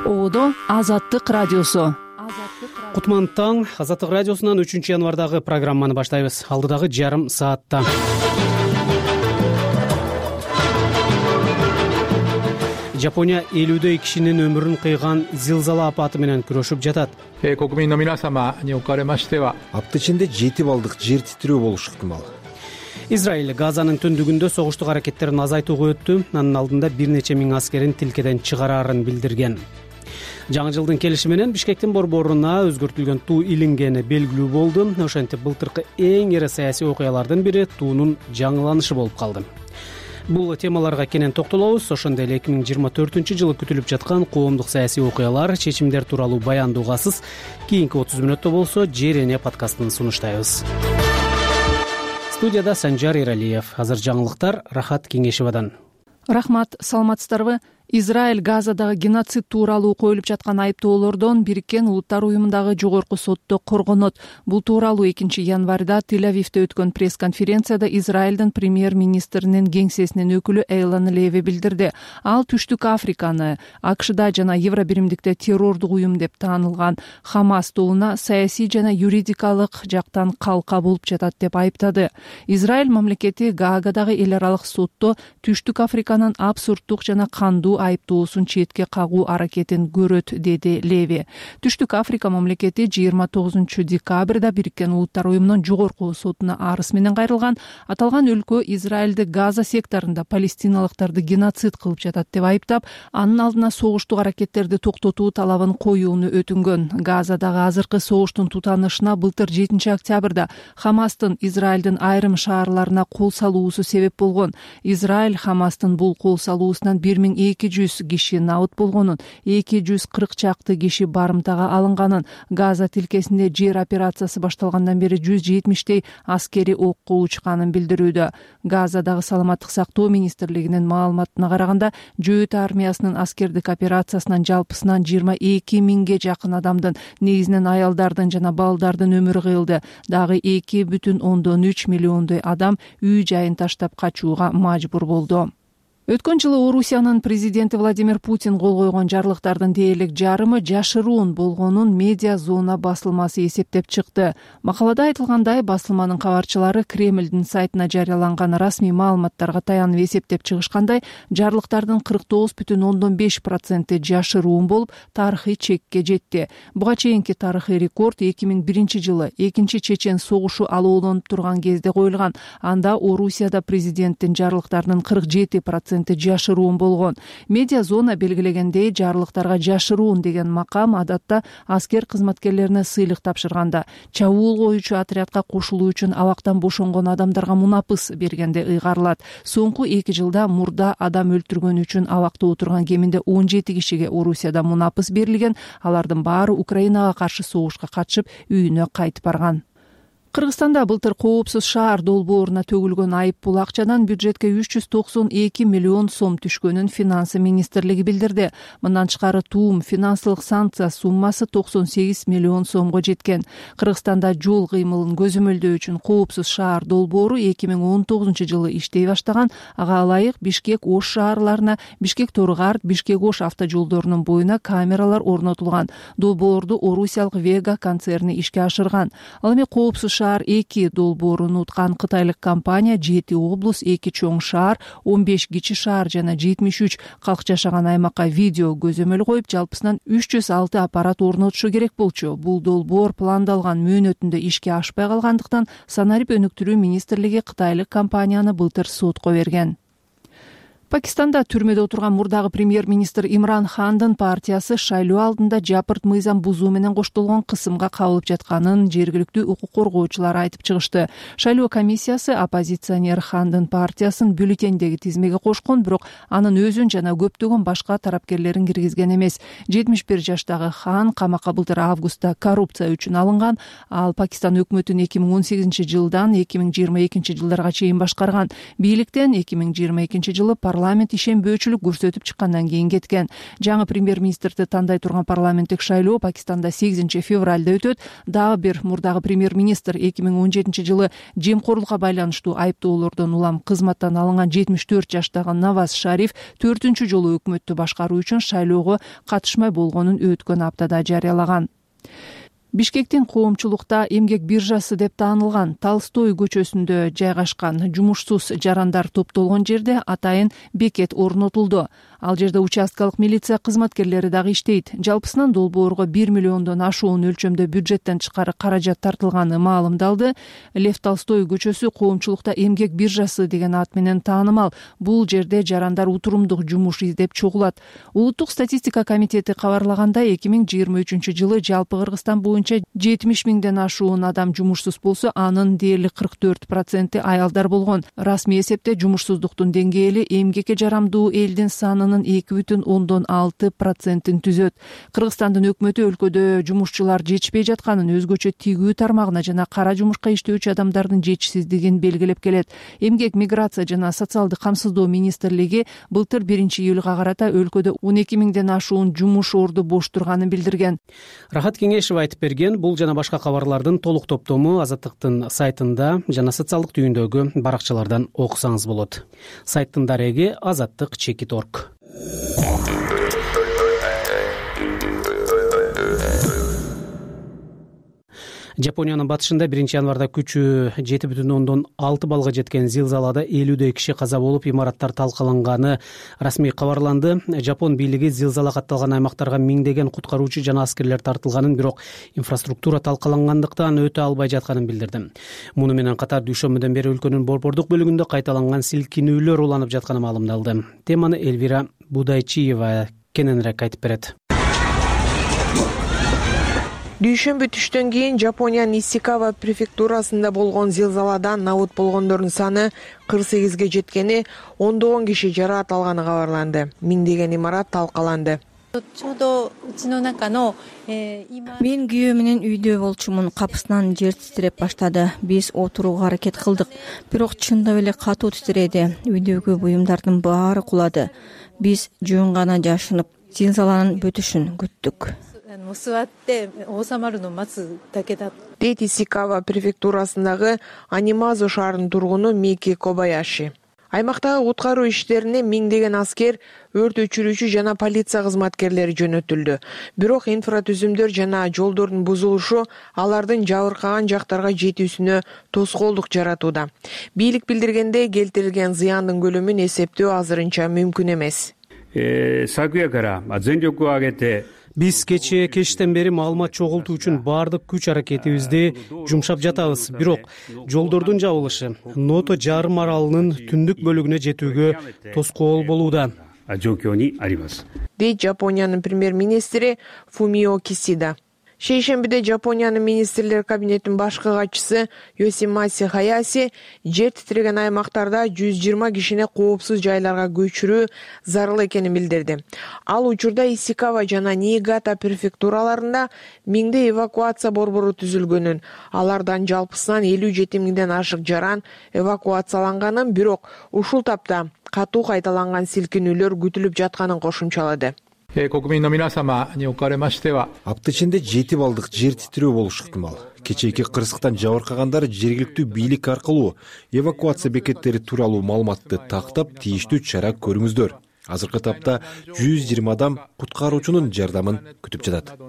Оодо Азаттык радиосу. Кутман таң, Азаттык радиосунан 3 январдагы программаны баштайбыз. Алдыдагы жарым саатта. Жапония 50 кишинин өмүрүн кыйган зилзала апаты менен күрөшүп жатат. 国民の皆様におかれましては апта ичинде 7 балдык жер титирөө болушу ыктымал. Израиль Газанын түндүгүндө согуштук аракеттерин азайтууга өттү. Анын алдында бир нече миң аскерин тилкеден чыгарарын билдирген. Жаңы жылдын келиши менен Бишкектин борборуна өзгөртүлгөн туу илингени белгилүү болду. Ошентип былтыркы эң ири саясий окуялардын бири туунун жаңыланышы болуп калды. Бул темаларга кенен токтолобуз. Ошондой эле 2024 жылы күтүлүп жаткан коомдук саясий окуялар, чечимдер тууралуу баяндоогасыз кийинки 30 мүнөттө болсо Жерене подкастын сунуштайбыз. Студияда Санжар Иралиев. Азыр жаңылыктар Рахат Кеңешевадан. Рахмат, саламатсыздарбы? Израиль Газадагы геноцид тууралуу коюлуп жаткан айыптоолордон Бириккен Улуттар уюмундагы жогорку сотто коргонот. Бул тууралуу 2 январда Тель-Авивде өткөн пресс-конференцияда Израилдин премьер-министринин кеңсесинин өкүлү Эйлан Леви билдирди. Ал Түштүк Африканы АКШда жана Евробиримдикте террордук уюм деп таанылган Хамас тобуна саясий жана юридикалык жактан калка болуп жатат деп айыптады. Израиль мамлекети Гаагадагы эл аралык сотто Түштүк Африканын абсурддук жана кандуу айыптоосун четке кагуу аракетин көрөт, деди Леви. Түштүк Африка мамлекети 29 декабрда Бириккен Улуттар уюмунун жогорку сотуна арыз менен кайрылган. Аталган өлкө Израилди Газа секторунда палестиналыктарды геноцид кылып жатат деп айыптап, анын алдына согуштук аракеттерди токтотуу талабын коюуну өтүнгөн. Газадагы азыркы согуштун тутанышына былтыр 7 октябрда Хамастын Израилдин айрым шаарларына кол салуусу себеп болгон. Израиль Хамастын бул кол салуусунан 1200 киши набыт болгонун, 240 чакты киши барымтага алынганын, Газа тилкесинде жер операциясы башталгандан бери 170 аскери окко учканын билдирүүдө. Газадагы саламаттык сактоо министрлигинин маалыматына караганда, Жөөт армиясынын аскердик операциясынан жалпысынан 22 миңге жакын адамдын, негизинен аялдардын жана балдардын өмүрү кыйылды. Дагы 2,3 миллиондой адам үй жайын таштап качууга мажбур болду. Өткөн жылы Орусиянын президенти Владимир Путин кол койгон жарлыктардын дээрлик жарымы жашыруун болгонун Медиа Зона басылмасы эсептеп чыкты. Макалада айтылгандай, басылманын кабарчылары Кремлдин сайтына жарыяланган расмий маалыматтарга таянып эсептеп чыгышкандай, жарлыктардын 49,5% жашыруун болуп, тарыхый чекке жетти. Буга чейинки тарыхый рекорд 2001 жылы экинчи чечен согушу алоолонуп турган кезде коюлган. Анда Орусияда президенттин жарлыктарынын 47% жашыруун болгон. Медиа Зона белгилегендей, жарлыктарга жашыруун деген макам адатта аскер кызматкерлерине сыйлык тапшырганда, чабуул коюучу отрядка кошулуу үчүн абактан бошонгон адамдарга мунапыс бергенде ыйгарылат. Соңку 2 жылда мурда адам өлтүргөн үчүн абакта отурган кеминде 17 кишиге Орусияда мунапыс берилген. Алардын баары Украинага каршы согушка катышып, үйүнө кайтып барган. Кыргызстанда былтыр коопсуз шаар долбооруна төгүлгөн айып пул акчадан бюджетке 392 миллион сом түшкөнүн Финансы министрлиги билдирди. Мындан тышкары туум финансылык санкция суммасы 98 миллион сомго жеткен. Кыргызстанда жол кыймылын көзөмөлдөө үчүн коопсуз шаар долбоору 2019 жылы иштей баштаган. Ага ылайык Бишкек-Ош шаарларына, Бишкек-Торгарт, Бишкек-Ош автожолдорунун боюна камералар орнотулган. Долбоорду Орусиялык Вега концерни ишке ашырган. Ал эми коопсуз шаар 2 долбооруну уткан кытайлык компания 7 облус, 2 чоң шаар, 15 кичи шаар жана 73 калк жашаган аймакка видео көзөмөл коюп, жалпысынан 306 аппарат орнотушу керек болчу. Бул долбоор пландалган мөөнөтүндө ишке ашпай калгандыктан Санарип өнүктүрүү министрлиги кытайлык компанияны былтыр сотко берген. Пакистанда түрмөдө отурган мурдагы премьер-министр Имран Хандын партиясы шайлоо алдында жапырт мыйзам бузуу менен коштолгон кысымга кабылып жатканын жергиликтүү укук коргоочулар айтып чыгышты. Шайлоо комиссиясы оппозиционер Хандын партиясын бюллетендеги тизмеге кошкон, бирок анын өзүн жана көптөгөн башка тарапкерлерин киргизген эмес. 71 жаштагы Хан камакка былтыр августта коррупция үчүн алынган. Ал Пакистан өкмөтүн 2018 жылдан 2022 жылдарга чейин башкарган. Бийликтен 2022 жылы парламент ишенбөөчүлүк көрсөтүп чыккандан кийин кеткен. Жаңы премьер-министрди тандай турган парламенттик шайлоо Пакистанда 8 февралда өтөт. Дагы бир мурдагы премьер-министр 2017 жылы жемкорлукка байланыштуу айыптоолордон улам кызматтан алынган 74 жаштагы Наваз Шариф 4-чү жолу өкмөттү башкаруу үчүн шайлоого катышмай болгонун өткөн аптада жарыялаган. Бишкектин коомчулукта эмгек биржасы деп таанылган Толстой көчөсүндө жайгашкан жумушсуз жарандар топтолгон жерде атайын бекет орнотулду. Ал жерде участкалык милиция кызматкерлери дагы иштейт. Жалпысынан долбоорго 1 миллиондон ашуун өлчөмдө бюджеттен тышкары каражат тартылганы маалымдалды. Лев Толстой көчөсү коомчулукта эмгек биржасы деген ат менен таанымал. Бул жерде жарандар утурумдук жумуш издеп чогулат. Улуттук статистика комитети кабарлагандай 2023 жылы жалпы Кыргызстан боюнча 70 миңден ашуун адам жумушсуз болсо, анын дээрлик 44% аялдар болгон. Расмий эсепте жумушсуздуктун деңгээли эмгекке жарамдуу элдин санынын 2,6%-ын түзөт. Кыргызстандын өкмөтү өлкөдө жумушчулар жетишпей жатканын, өзгөчө тигүү тармагына жана кара жумушка иштөөчү адамдардын жетишсиздигин белгилеп келет. Эмгек, миграция жана социалдык камсыздоо министрлиги былтыр 1-июлга карата өлкөдө 12 миңден ашуун жумуш орду бош турганын билдирген. Рахат Кеңешева айтып берген. Бул жана башка кабарлардын толук топтому Азаттыктын сайтында жана социалдык түйүндөгү баракчалардан окусаңыз болот. Сайттын дареги azattik.org. Жапониянын батышында 1-январда күчү 7,6 балга жеткен зилзалада 50 киши каза болуп, имараттар талкаланганы расмий кабарланды. Жапон бийлиги зилзала катталган аймактарга миңдеген куткаруучу жана аскерлер тартылганын, бирок инфраструктура талкалангандыктан өтө албай жатканын билдирди. Муну менен катар дүйшөмбүдөн бери өлкөнүн борбордук бөлүгүндө кайталанган силкинүүлөр уланып жатканы маалымдалды. Теманы Эльвира Будайчиева кененирээк айтып берет. Дүйшөмбү түштөн кийин Жапониянын Исикава префектурасында болгон зилзаладан набут болгондордун саны 48ге жеткени, ондогон киши жараат алганы кабарланды. Миңдеген имарат талкаланды. Мен күйөө менен үйдө болчумун. Капысынан жер титиреп баштады. Биз отурууга аракет кылдык, бирок чындап эле катуу титиреди. Үйдөгү буюмдардын баары кулады. Биз жөн гана жашынып, зилзаланын бүтүшүн күттүк. Дейт Исикава префектурасындагы Анимазу шаарынын тургуну Мики Кобаяши. Аймактагы куткаруу иштерине миңдеген аскер, өрт өчүрүүчү жана полиция кызматкерлери жөнөтүлдү. Бирок инфратүзүмдөр жана жолдордун бузулушу алардын жабыркаган жактарга жетүүсүнө тоскоолдук жаратууда. Бийлик билдиргендей, келтирилген зыяндын көлөмүн эсептөө азырынча мүмкүн эмес. Биз кештен бери маалымат чогултуу үчүн баардык күч аракетибизди жумшап жатабыз. Бирок жолдордун жабылышы Ното жарым аралынын түндүк бөлүгүнө жетүүгө тоскоол болууда. Дейт Жапониянын премьер-министри Фумио Кисида. Шейшембиде Жапониянын министрлер кабинетинин башкы катчысы Йосимаси Хаяси жер титиреген аймактарда 120 кишини коопсуз жайларга көчүрүү зарыл экенин билдирди. Ал учурда Исикава жана Ниигата префектураларында миңде эвакуация борбору түзүлгөнүн, алардан жалпысынан 57 миңден ашык жаран эвакуацияланганын, бирок ушул тапта катуу кайталанган силкинүүлөр күтүлүп жатканын кошумчалады. Апта ичинде 7 балдык жер титирөө болушу ыктымал. Кечээки кырсыктан жабыркагандар жергиликтүү бийлик аркылуу эвакуация бекеттери тууралуу маалыматты тактап, тийиштүү чара көрүңүздөр. Азыркы тапта 120 адам куткаруучунун жардамын күтүп жатат.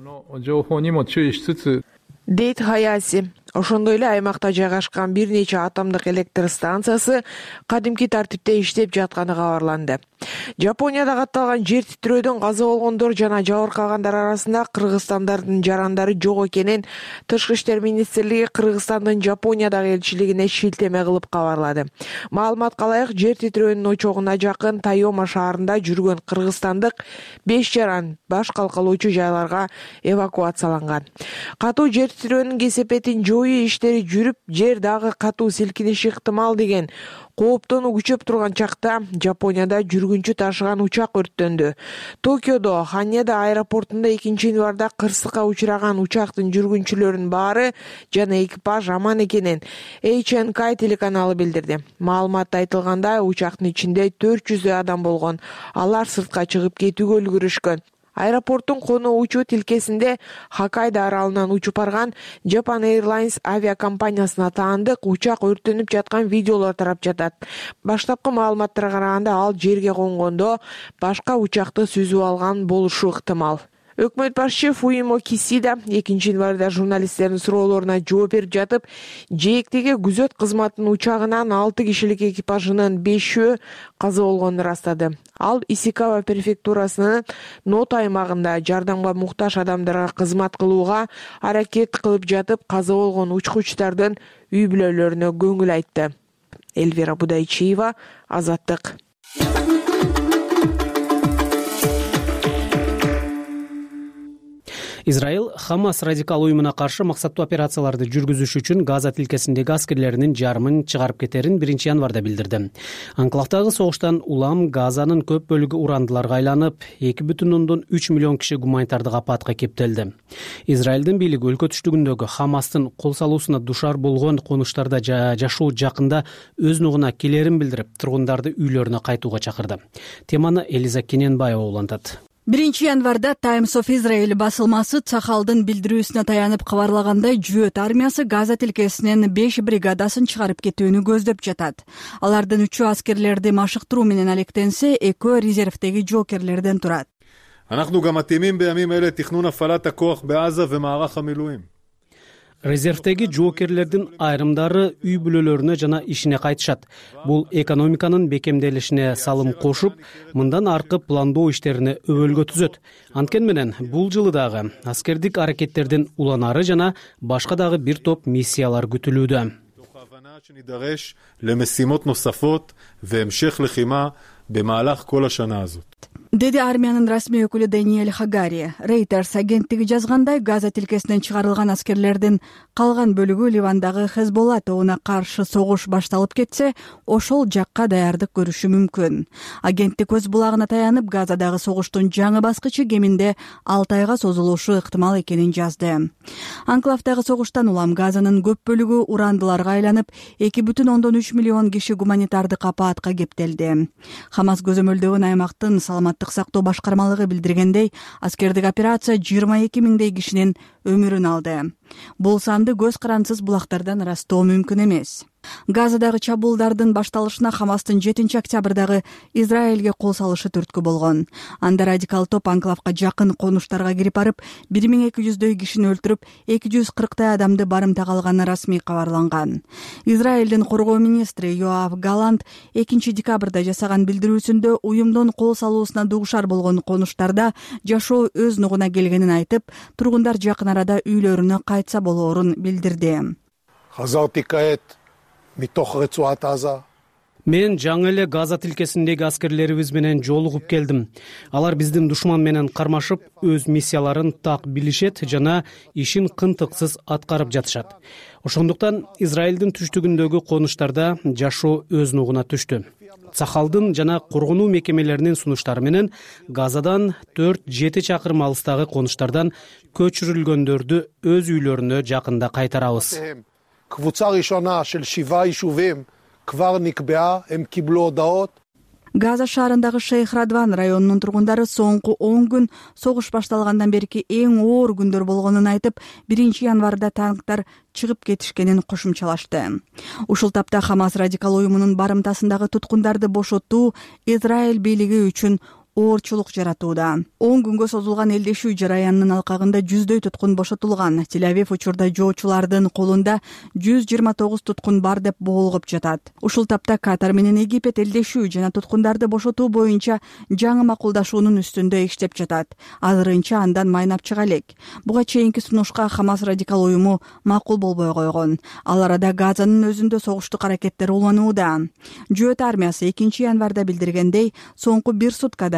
Дейт Хаяси. Ошондой эле аймакта жайгашкан бир нече атомдук электр станциясы кадимки тартипте иштеп жатканы кабарланды. Жапонияда катталган жер титирөөдөн каза болгондор жана жабыркагандар арасында кыргызстандардын жарандары жок экенин Тышкы иштер министрлиги Кыргызстандын Жапониядагы элчилигине шилтеме кылып кабарлады. Маалыматка ылайык, жер титирөөнүн очогуна жакын Тайома шаарында жүргөн кыргызстандык 5 жаран баш калкалоочу жайларга эвакуацияланган. Катуу жер титирөөнүн кесепетин жою иштери жүрүп, жер дагы катуу силкиниши ыктымал деген Кооптонуу күчөп турган чакта Жапонияда жүргүнчү ташыган учак өрттөндү. Токиодо Ханеда аэропортунда 2-январда кырсыкка учураган учактын жүргүнчүлөрүнүн баары жана экипаж аман экенин HNK телеканалы билдирди. Маалыматта айтылгандай, учактын ичинде 400 адам болгон. Алар сыртка чыгып кетүүгө үлгүрүшкөн. Аэропорттун конуу учуу тилкесинде Хоккайдо аралынан учуп барган Japan Airlines авиакомпаниясына таандык учак өрттөнүп жаткан видеолор тарап жатат. Баштапкы маалыматтарга караганда, ал жерге конгондо башка учакты сүзүп алган болушу ыктымал. Өкмөт башчы Фумио Кисида 2-январда журналисттердин суроолоруна жооп берип жатып, жээктеги күзөт кызматынын учагынан 6 кишилик экипажынын 5-өө каза болгонун ырастады. Ал Исикава префектурасынын Ното аймагында жардамга муктаж адамдарга кызмат кылууга аракет кылып жатып, каза болгон учкучтардын үй бүлөлөрүнө көңүл айтты. Эльвира Будайчиева, Азаттык. Израиль Хамас радикал уюмуна каршы максаттуу операцияларды жүргүзүш үчүн Газа тилкесиндеги аскерлеринин жарымын чыгарып кетерин 1-январда билдирди. Анклавдагы согуштан улам Газанын көп бөлүгү урандыларга айланып, 2,3 миллион киши гуманитардык апатка кептелди. Израилдин бийлиги өлкө түштүгүндөгү Хамастын кол салуусуна душар болгон конуштарда жашоо жакында өз нугуна келерин билдирип, тургундарды үйлөрүнө кайтууга чакырды. Теманы Элиза Кененбаева улантат. 1-январда Times of Israel басылмасы Цахалдын билдирүүсүнө таянып кабарлагандай, Жөөт армиясы Газа тилкесинен 5 бригадасын чыгарып кетүүнү көздөп жатат. Алардын 3-ü аскерлерди машыктыруу менен алектенсе, 2-ü резервдеги жоокерлерден турат. אנחנו גם מתאימים בימים אלה תכנון הפעלת הכוח בעזה ומערך המילואים. Резервдеги жоокерлердин айрымдары үй бүлөлөрүнө жана ишине кайтышат. Бул экономиканын бекемделишине салым кошуп, мындан аркы пландоо иштерине өбөлгө түзөт. Анткени менен бул жылы дагы аскердик аракеттердин уланары жана башка дагы бир топ миссиялар күтүлүүдө. שנידרש למשימות נוספות והמשך לחימה במהלך כל השנה הזאת. Деди армиянын расмий өкүлү Даниэль Хагари. Reuters агенттиги жазгандай, Газа тилкесинен чыгарылган аскерлердин калган бөлүгү Ливандагы Хезболла тобуна каршы согуш башталып кетсе, ошол жакка даярдык көрүшү мүмкүн. Агенттик өз булагына таянып, Газадагы согуштун жаңы баскычы кеминде 6 айга созулушу ыктымал экенин жазды. Анклавдагы согуштан улам Газанын көп бөлүгү урандыларга айланып, 2,3 миллион киши гуманитардык апаатка кептелди. Хамас көзөмөлдөгөн аймактын саламаттык сактоо башкармалыгы билдиргендей, аскердик операция 22 миңдей кишинин өмүрүн алды. Бул санды көз карансыз булактардан ырастоо мүмкүн эмес. Газадагы чабуулдардын башталышына Хамастын 7-октябрдагы Израилге кол салышы түрткү болгон. Анда радикал топ анклавга жакын конуштарга кирип барып, 1200дөй кишини өлтүрүп, 240 адамды барымтага алганы расмий кабарланган. Израилдин коргоо министри Йоав Галант 2-декабрда жасаган билдирүүсүндө уюмдун кол салуусуна дуушар болгон конуштарда жашоо өз нугуна келгенин айтып, тургундар жакын арада үйлөрүнө кайтса болоорун билдирди. Мен жаңы эле Газа тилкесиндеги аскерлерибиз менен жолугуп келдим. Алар биздин душман менен кармашып, өз миссияларын так билишет жана ишин кынтыксыз аткарып жатышат. Ошондуктан Израилдин түштүгүндөгү конуштарда жашоо өз нугуна түштү. Цахалдын жана коргонуу мекемелеринин сунуштары менен Газадан 4-7 чакырым алыстагы конуштардан көчүрүлгөндөрдү өз үйлөрүнө жакында кайтарабыз. קבוצה ראשונה של 7 יישובים כבר נקבעה, הם קיבלו הודעות. Газа шаарындагы Шейх Радван районунун тургундары соңку 10 күн согуш башталгандан берки эң оор күндөр болгонун айтып, 1-январда танктар чыгып кетишкенин кошумчалашты. Ушул тапта Хамас радикал уюмунун барымтасындагы туткундарды бошотуу Израиль бийлиги үчүн оорчулук жаратууда. 10 күнгө созулган элдешүү жараянынын алкагында 100дөй туткун бошотулган. Тель-Авив учурда жоочулардын колунда 129 туткун бар деп боолгоп жатат. Ушул тапта Катар менен Египет элдешүү жана туткундарды бошотуу боюнча жаңы макулдашуунун үстүндө иштеп жатат. Азырынча андан майнап чыга элек. Буга чейинки сунушка Хамас радикал уюму макул болбой койгон. Ал арада Газанын өзүндө согуштук аракеттер уланууда. Жөөт армиясы 2-январда билдиргендей, соңку 1 суткада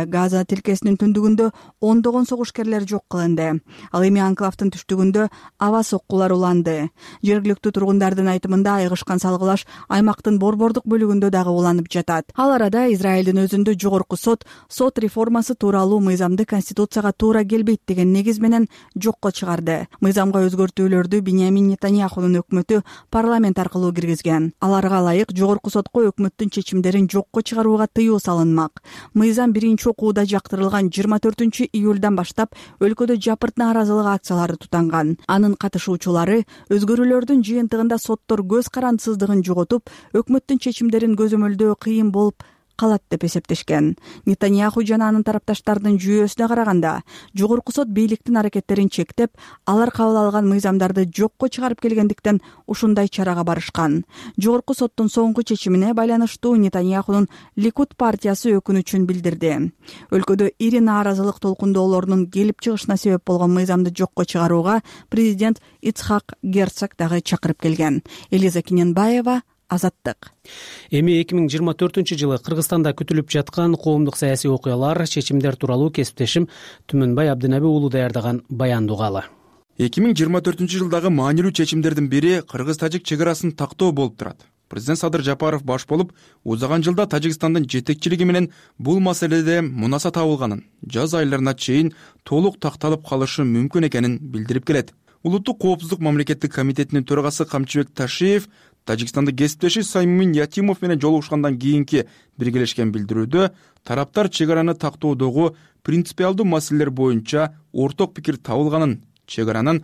Газа тилкесинин түндүгүндө ондогон согушкерлер жок кылынды. Ал эми анклавдын түштүгүндө аба соккулар уланды. Жергиликтүү тургундардын айтымында айгышкан салгылаш аймактын борбордук бөлүгүндө дагы уланып жатат. Ал арада Израилдин өзүндө жогорку сот реформасы тууралуу мыйзамды конституцияга туура келбейт деген негиз менен жокко чыгарды. Мыйзамга өзгөртүүлөрдү Биньямин Нетаньяхунун өкмөтү парламент аркылуу киргизген. Аларга ылайык жогорку сотко өкмөттүн чечимдерин жокко чыгарууга тыюу салынмак. Мыйзам биринчи окууда жактырылган 24-июлдан баштап өлкөдө жапырт нааразылык акциялары тутанган. Анын катышуучулары өзгөрүүлөрдүн жыйынтыгында соттор көз карандысыздыгын жоготуп, өкмөттүн чечимдерин көзөмөлдөө кыйын болуп калат деп эсептешкен. Нетаньяху жана анын тарапташтардын жүйөсүнө караганда, жогорку сот бийликтин аракеттерин чектеп, алар кабыл алган мыйзамдарды жокко чыгарып келгендиктен ушундай чарага барышкан. Жогорку соттун соңку чечимине байланыштуу Нетаньяхунун Ликуд партиясы өкүнүчүн билдирди. Өлкөдө ири нааразылык толкундоолорунун келип чыгышына себеп болгон мыйзамды жокко чыгарууга президент Ицхак Герцог дагы чакырып келген. Элиза Киненбаева, Азаттык. Эми 2024-жылы Кыргызстанда күтүлүп жаткан коомдук саясий окуялар, чечимдер тууралуу кесиптешим Түмөнбай Абдынаби уулу даярдаган баянды угалы. 2024-жылдагы маанилүү чечимдердин бири кыргыз-тажик чек арасын тактоо болуп турат. Президент Садыр Жапаров баш болуп, узаган жылда Тажикстандын жетекчилиги менен бул маселеде мунаса табылганын, жаз айларына чейин толук такталып калышы мүмкүн экенин билдирип келет. Улуттук коопсуздук мамлекеттик комитетинин төрагасы Камчыбек Ташиев Тажикстанда кесиптеши Саймин Ятимов менен жолугушкандан кийинки биргелешкен билдирүүдө тараптар чек араны тактоодогу принципиалдуу маселелер боюнча орток пикир табылганын, чек аранын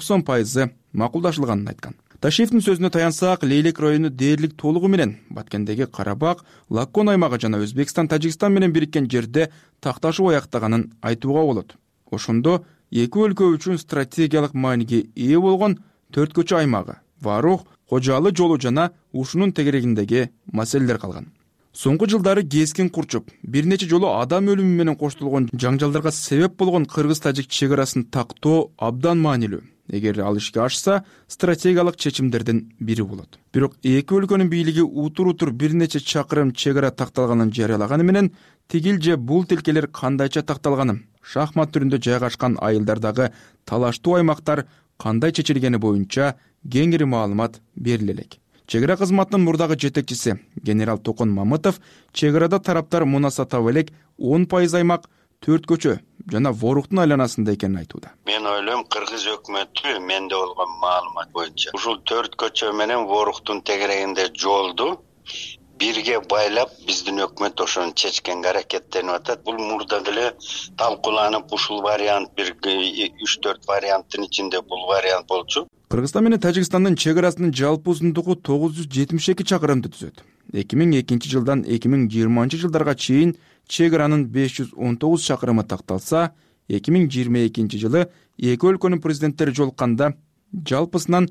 90% макулдашылганын айткан. Ташиевдин сөзүнө таянсак, Лейлек району дээрлик толугу менен Баткендеги Карабак, Лаккон аймагы жана Өзбекстан, Тажикстан менен бириккен жерде такташуу аяктаганын айтууга болот. Ошондо эки өлкө үчүн стратегиялык мааниге ээ болгон Төрткөчө аймагы, Варух, Кожалы жолу жана ушунун тегерегиндеги маселелер калган. Соңку жылдары кескин курчуп, бир нече жолу адам өлүмү менен коштолгон жаңжалдарга себеп болгон кыргыз-тажик чек арасын тактоо абдан маанилүү. Эгер ал ишке ашса, стратегиялык чечимдердин бири болот. Бирок эки өлкөнүн бийлиги утур бир нече чакырым чек ара такталганын жарыялаганы менен тигил же бул тилкелер кандайча такталганын, шахмат түрүндө жайгашкан айылдардагы талаштуу аймактар кандай чечилгени боюнча кеңири маалымат бериле элек. Чек ара кызматынын мурдагы жетекчиси генерал Токон Мамытов чек арада тараптар мунаса таба элек 10% аймак Төрткөчө жана Воруктун айланасында экенин айтууда. Мен ойлойм, кыргыз өкмөтү менде болгон маалымат боюнча ушул Төрткөчө менен Воруктун тегерегинде жолду бирге байлап биздин өкмөт ошону чечкенге аракеттенип атат. Бул мурда деле талкууланып ушул вариант бир 3-4 варианттын ичинде бул вариант болчу. Кыргызстан менен Тажикстандын чек арасынын жалпы узундугу 972 чакырымды түзөт. 2002 жылдан 2020 жылдарга чейин чек аранын 519 чакырымы такталса, 2022 жылы эки өлкөнүн президенттери жолукканда жалпысынан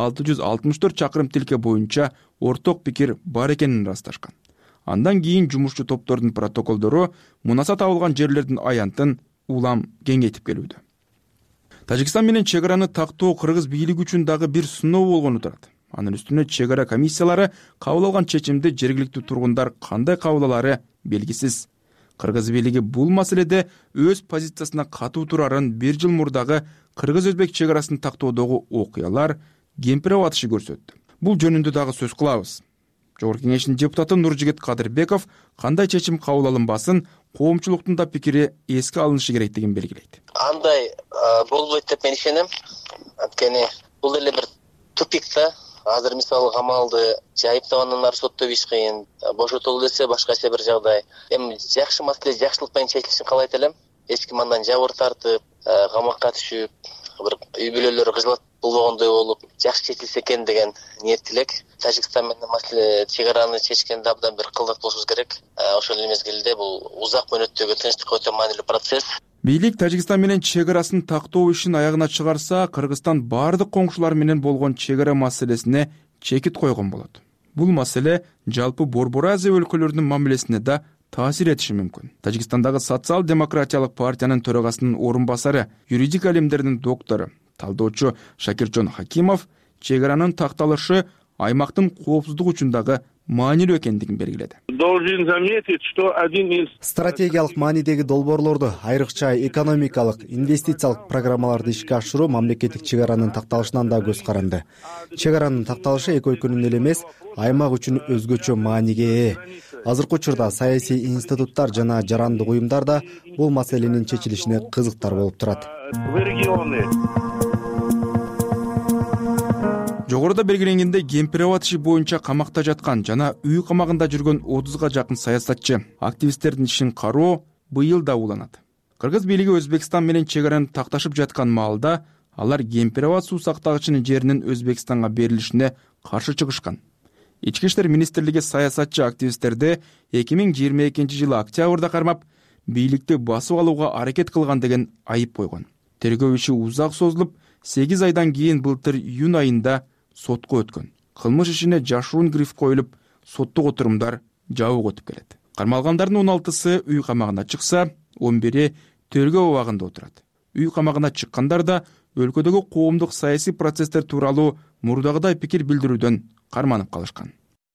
664 чакырым тилке боюнча орток пикир бар экенин ырасташкан. Андан кийин жумушчу топтордун протоколдору мунаса табылган жерлердин аянтын улам кеңейтип келүүдө. Тажикстан менен чек араны тактоо кыргыз бийлиги үчүн дагы бир сыноо болгону турат. Анын үстүнө чек ара комиссиялары кабыл алган чечимди жергиликтүү тургундар кандай кабыл алары белгисиз. Кыргыз бийлиги бул маселеде өз позициясына катуу турарын бир жыл мурдагы кыргыз-өзбек чек арасын тактоодогу окуялар кемпиреп атышы көрсөттү. Бул жөнүндө дагы сөз кылабыз. Жогорку кеңештин депутаты Нуржигит Кадырбеков кандай чечим кабыл алынбасын, коомчулуктун да пикири эске алынышы керектигин белгилейт. Андай болбойт деп мен ишенем. Анткени бул эле бир тупик да. Азыр мисалы камалды айыптагандарды сотто иш кыйын, бошотолду десе башкача бир жагдай. Эми жакшы маселе жакшылык менен чечилишин каалайт элем. Эч ким андан жабыр тартып, камакка түшүп, бир үй бүлөлөрү кыжылат болбогондой болуп, жакшы чечилсе экен деген ниет тилек. Тажикстан менен маселе чек араны чечкенде абдан бир кылдат болушубуз керек. Ошол эле мезгилде бул узак мөөнөттөгү тынчтыкка өтө маанилүү процесс. Бийлик Тажикстан менен чек арасын тактоо ишин аягына чыгарса, Кыргызстан бардык коңшулар менен болгон чек ара маселесине чекит койгон болот. Бул маселе жалпы Борбор Азия өлкөлөрүнүн мамилесине да таасир этиши мүмкүн. Тажикстандагы социал-демократиялык партиянын төрагасынын орун басары, юридик алимдердин доктору, талдоочу Шакиржон Хакимов чек аранын такталышы аймактын коопсуздук үчүн дагы маанилүү экендигин белгиледи. Должен заметить, что один из стратегиялык маанидеги долбоорлорду, айрыкча экономикалык, инвестициялык программаларды ишке ашыруу мамлекеттик чек аранын такталышынан да көз каранды. Чек аранын такталышы эки өлкөнүн эле эмес, аймак үчүн өзгөчө мааниге ээ. Азыркы учурда саясий институттар жана жарандык уюмдар да бул маселенин чечилишине кызыктар болуп турат. Жогоруда белгиленгендей, Кемпир-Абад иши боюнча камакта жаткан жана үй камагында жүргөн 30га жакын саясатчы активисттердин ишин кароо быйыл да уланат. Кыргыз бийлиги Өзбекстан менен чек араны такташып жаткан маалда алар Кемпир-Абад суу сактагычынын жеринин Өзбекстанга берилишине каршы чыгышкан. Ички иштер министрлиги саясатчы активисттерди 2022-жылы октябрда кармап, бийликти басып алууга аракет кылган деген айып койгон. Тергөө иши узак созулуп, 8 айдан кийин былтыр июнь айында сотко өткөн. Кылмыш ишине жашыруун гриф коюлуп, соттук отурумдар жабык өтүп келет. Кармалгандардын 16сы үй камагына чыкса, 11и тергөө абагында отурат. Үй камагына чыккандар да өлкөдөгү коомдук саясий процесстер тууралуу мурдагыдай пикир билдирүүдөн карманып калышкан.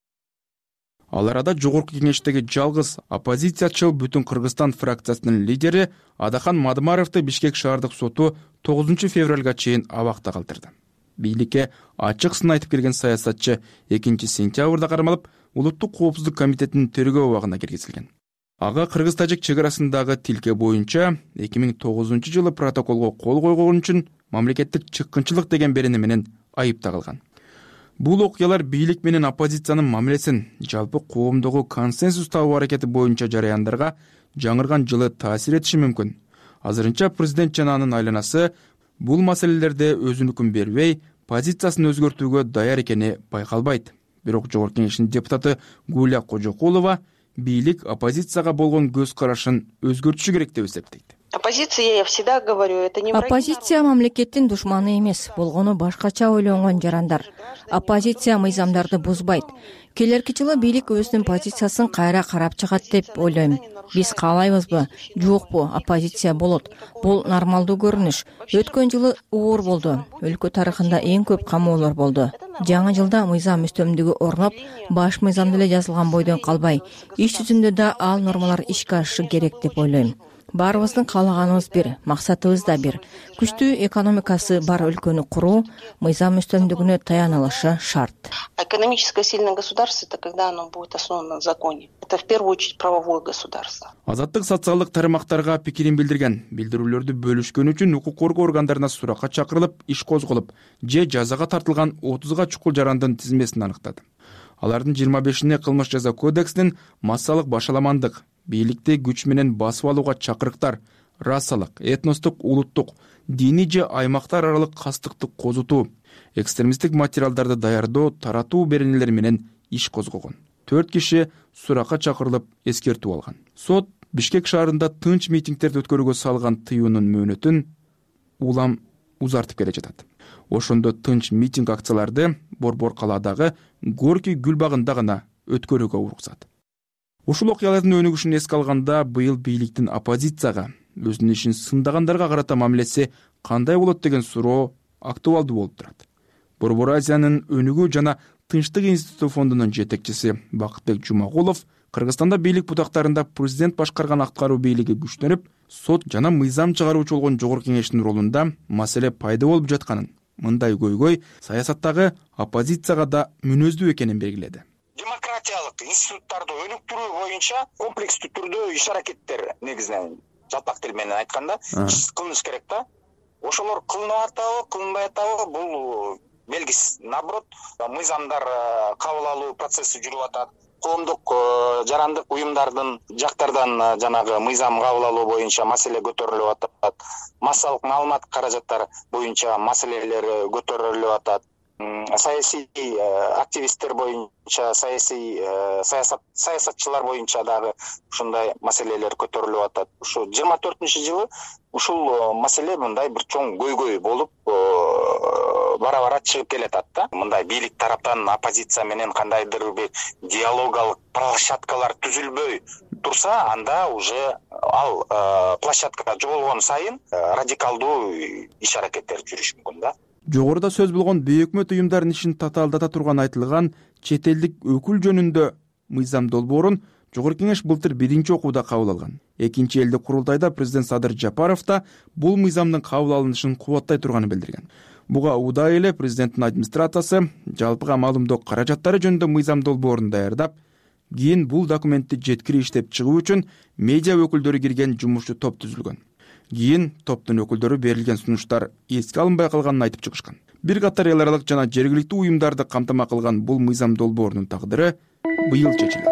Ал арада жогорку кеңештеги жалгыз оппозициячыл Бүтүн Кыргызстан фракциясынын лидери Адахан Мадымаровду Бишкек шаардык соту 9 февралга чейин абакта калтырды. Бийликке ачык сын айтып келген саясатчы 2 сентябрда кармалып, Улуттук коопсуздук комитетинин тергөө абагына киргизилген. Ага кыргыз-тажик чек арасындагы тилке боюнча 2009-жылы протоколго кол койгон үчүн мамлекеттик чыккынчылык деген берени менен айып тагылган. Бул окуялар бийлик менен оппозициянын мамилесин жалпы коомдогу консенсус табуу аракети боюнча жарыяндарга жаңырган жылы таасир этиши мүмкүн. Азырынча президент жана анын айланасы бул маселелерде өзүнүкүн бербей, позициясын өзгөртүүгө даяр экени байкалбайт. Бирок жогорку кеңештин депутаты Гуля Кожокулова бийлик оппозицияга болгон көз карашын өзгөртүшү керек деп эсептейт. Оппозиция, я всегда говорю, это не оппозиция мамлекеттин душманы эмес, болгону башкача ойлонгон жарандар. Оппозиция мыйзамдарды бузбайт. Келерки жылы бийлик өзүнүн позициясын кайра карап чыгат деп ойлойм. Биз каалайбызбы, жокпу, оппозиция болот. Бул нормалдуу көрүнүш. Өткөн жылы оор болду. Өлкө тарыхында эң көп камоолор болду. Жаңы жылда мыйзам үстөмдүгү орноп, баш мыйзам деле жазылган бойдон калбай, иш жүзүндө да ал нормалар ишке ашышы керек деп ойлойм. Баарыбыздын каалаганыбыз бир, максатыбыз да бир. Күчтүү экономикасы бар өлкөнү куруу, мыйзам үстөмдүгүнө таянылышы шарт. Экономически сильное государство — это когда оно будет основано на законе. Это в первую очередь правовое государство. Азаттык социалдык тармактарга пикирин билдирген, билдирүүлөрдү бөлүшкөн үчүн укук коргоо органдарына суракка чакырылып, иш козголуп, же жазага тартылган 30га чукул жарандын тизмесин аныктады. Алардын 25-ине кылмыш жаза кодексинин массалык башаламандык, бийликти күч менен басып алууга чакырыктар, расалык, этностук, улуттук, диний же аймактар аралык кастыкты козутуу, экстремисттик материалдарды даярдоо, таратуу беренелери менен иш козгогон. 4 киши суракка чакырылып, эскертүү алган. Сот Бишкек шаарында тынч митингдерди өткөрүүгө салган тыюунун мөөнөтүн улам узартып келе жатат. Ошондо тынч митинг акцияларды Борбор калаадагы Горький гүл багында гана өткөрүүгө уруксат. Ушул окуялардын өнүгүшүн эске алганда, быйыл бийликтин оппозицияга, өзүнүн ишин сындагандарға карата мамилеси кандай болот деген суроо актуалдуу болуп турат. Борбор Азиянын өнүгүү жана тынчтык институту фондунун жетекчиси Бакытбек Жумагулов Кыргызстанда бийлик бутактарында президент башкарган аткаруу бийлиги күчтөнүп, сот жана мыйзам чыгаруучу болгон жогорку кеңештин ролунда маселе пайда болуп жатканын, мындай көйгөй саясаттагы оппозицияга да мүнөздүү экенин белгиледи. Демократиялык институттарды өнүктүрүү боюнча комплекстүү түрдө иш аракеттер негизинен жалпак тил менен айтканда кылыныш керек да. Ошолор кылынып атабы, кылынбай атабы бул белгисиз. Наоборот, мыйзамдар кабыл алуу процесси жүрүп атат. Коомдук жарандык уюмдардын жактардан жанагы мыйзам кабыл алуу боюнча маселе көтөрүлүп атат. Массалык маалымат каражаттары боюнча маселелер көтөрүлүп атат. Саясий активисттер боюнча, саясатчылар боюнча дагы ушундай маселелер көтөрүлүп атат. Ушу 24-жылы ушул маселе мындай бир чоң көйгөй болуп бара-бара чыгып келатат да. Мындай бийлик тараптан оппозиция менен кандайдыр бир диалогалык площадкалар түзүлбөй турса, анда уже ал площадка жоголгон сайын радикалдуу иш аракеттер жүрүшү мүмкүн да. Жогоруда сөз болгон бейөкмөт уюмдардын ишин татаалдата турган айтылган чет элдик өкүл жөнүндө мыйзам долбоорун Жогорку Кеңеш былтыр биринчи окууда кабыл алган. Экинчи элдик курултайда президент Садыр Жапаров да бул мыйзамдын кабыл алынышын кубаттай турганын билдирген. Буга удай эле президенттин администрациясы жалпыга маалымдоо каражаттары жөнүндө мыйзам долбоорун даярдап, кийин бул документти жеткирип иштеп чыгуу үчүн медиа өкүлдөрү кирген жумушчу топ түзүлгөн. Кийин топтун өкүлдөрү берилген сунуштар эске алынбай калганын айтып чыгышкан. Бир катар эл аралык жана жергиликтүү уюмдарды камтама кылган бул мыйзам долбоорунун тагдыры быйыл чечилет.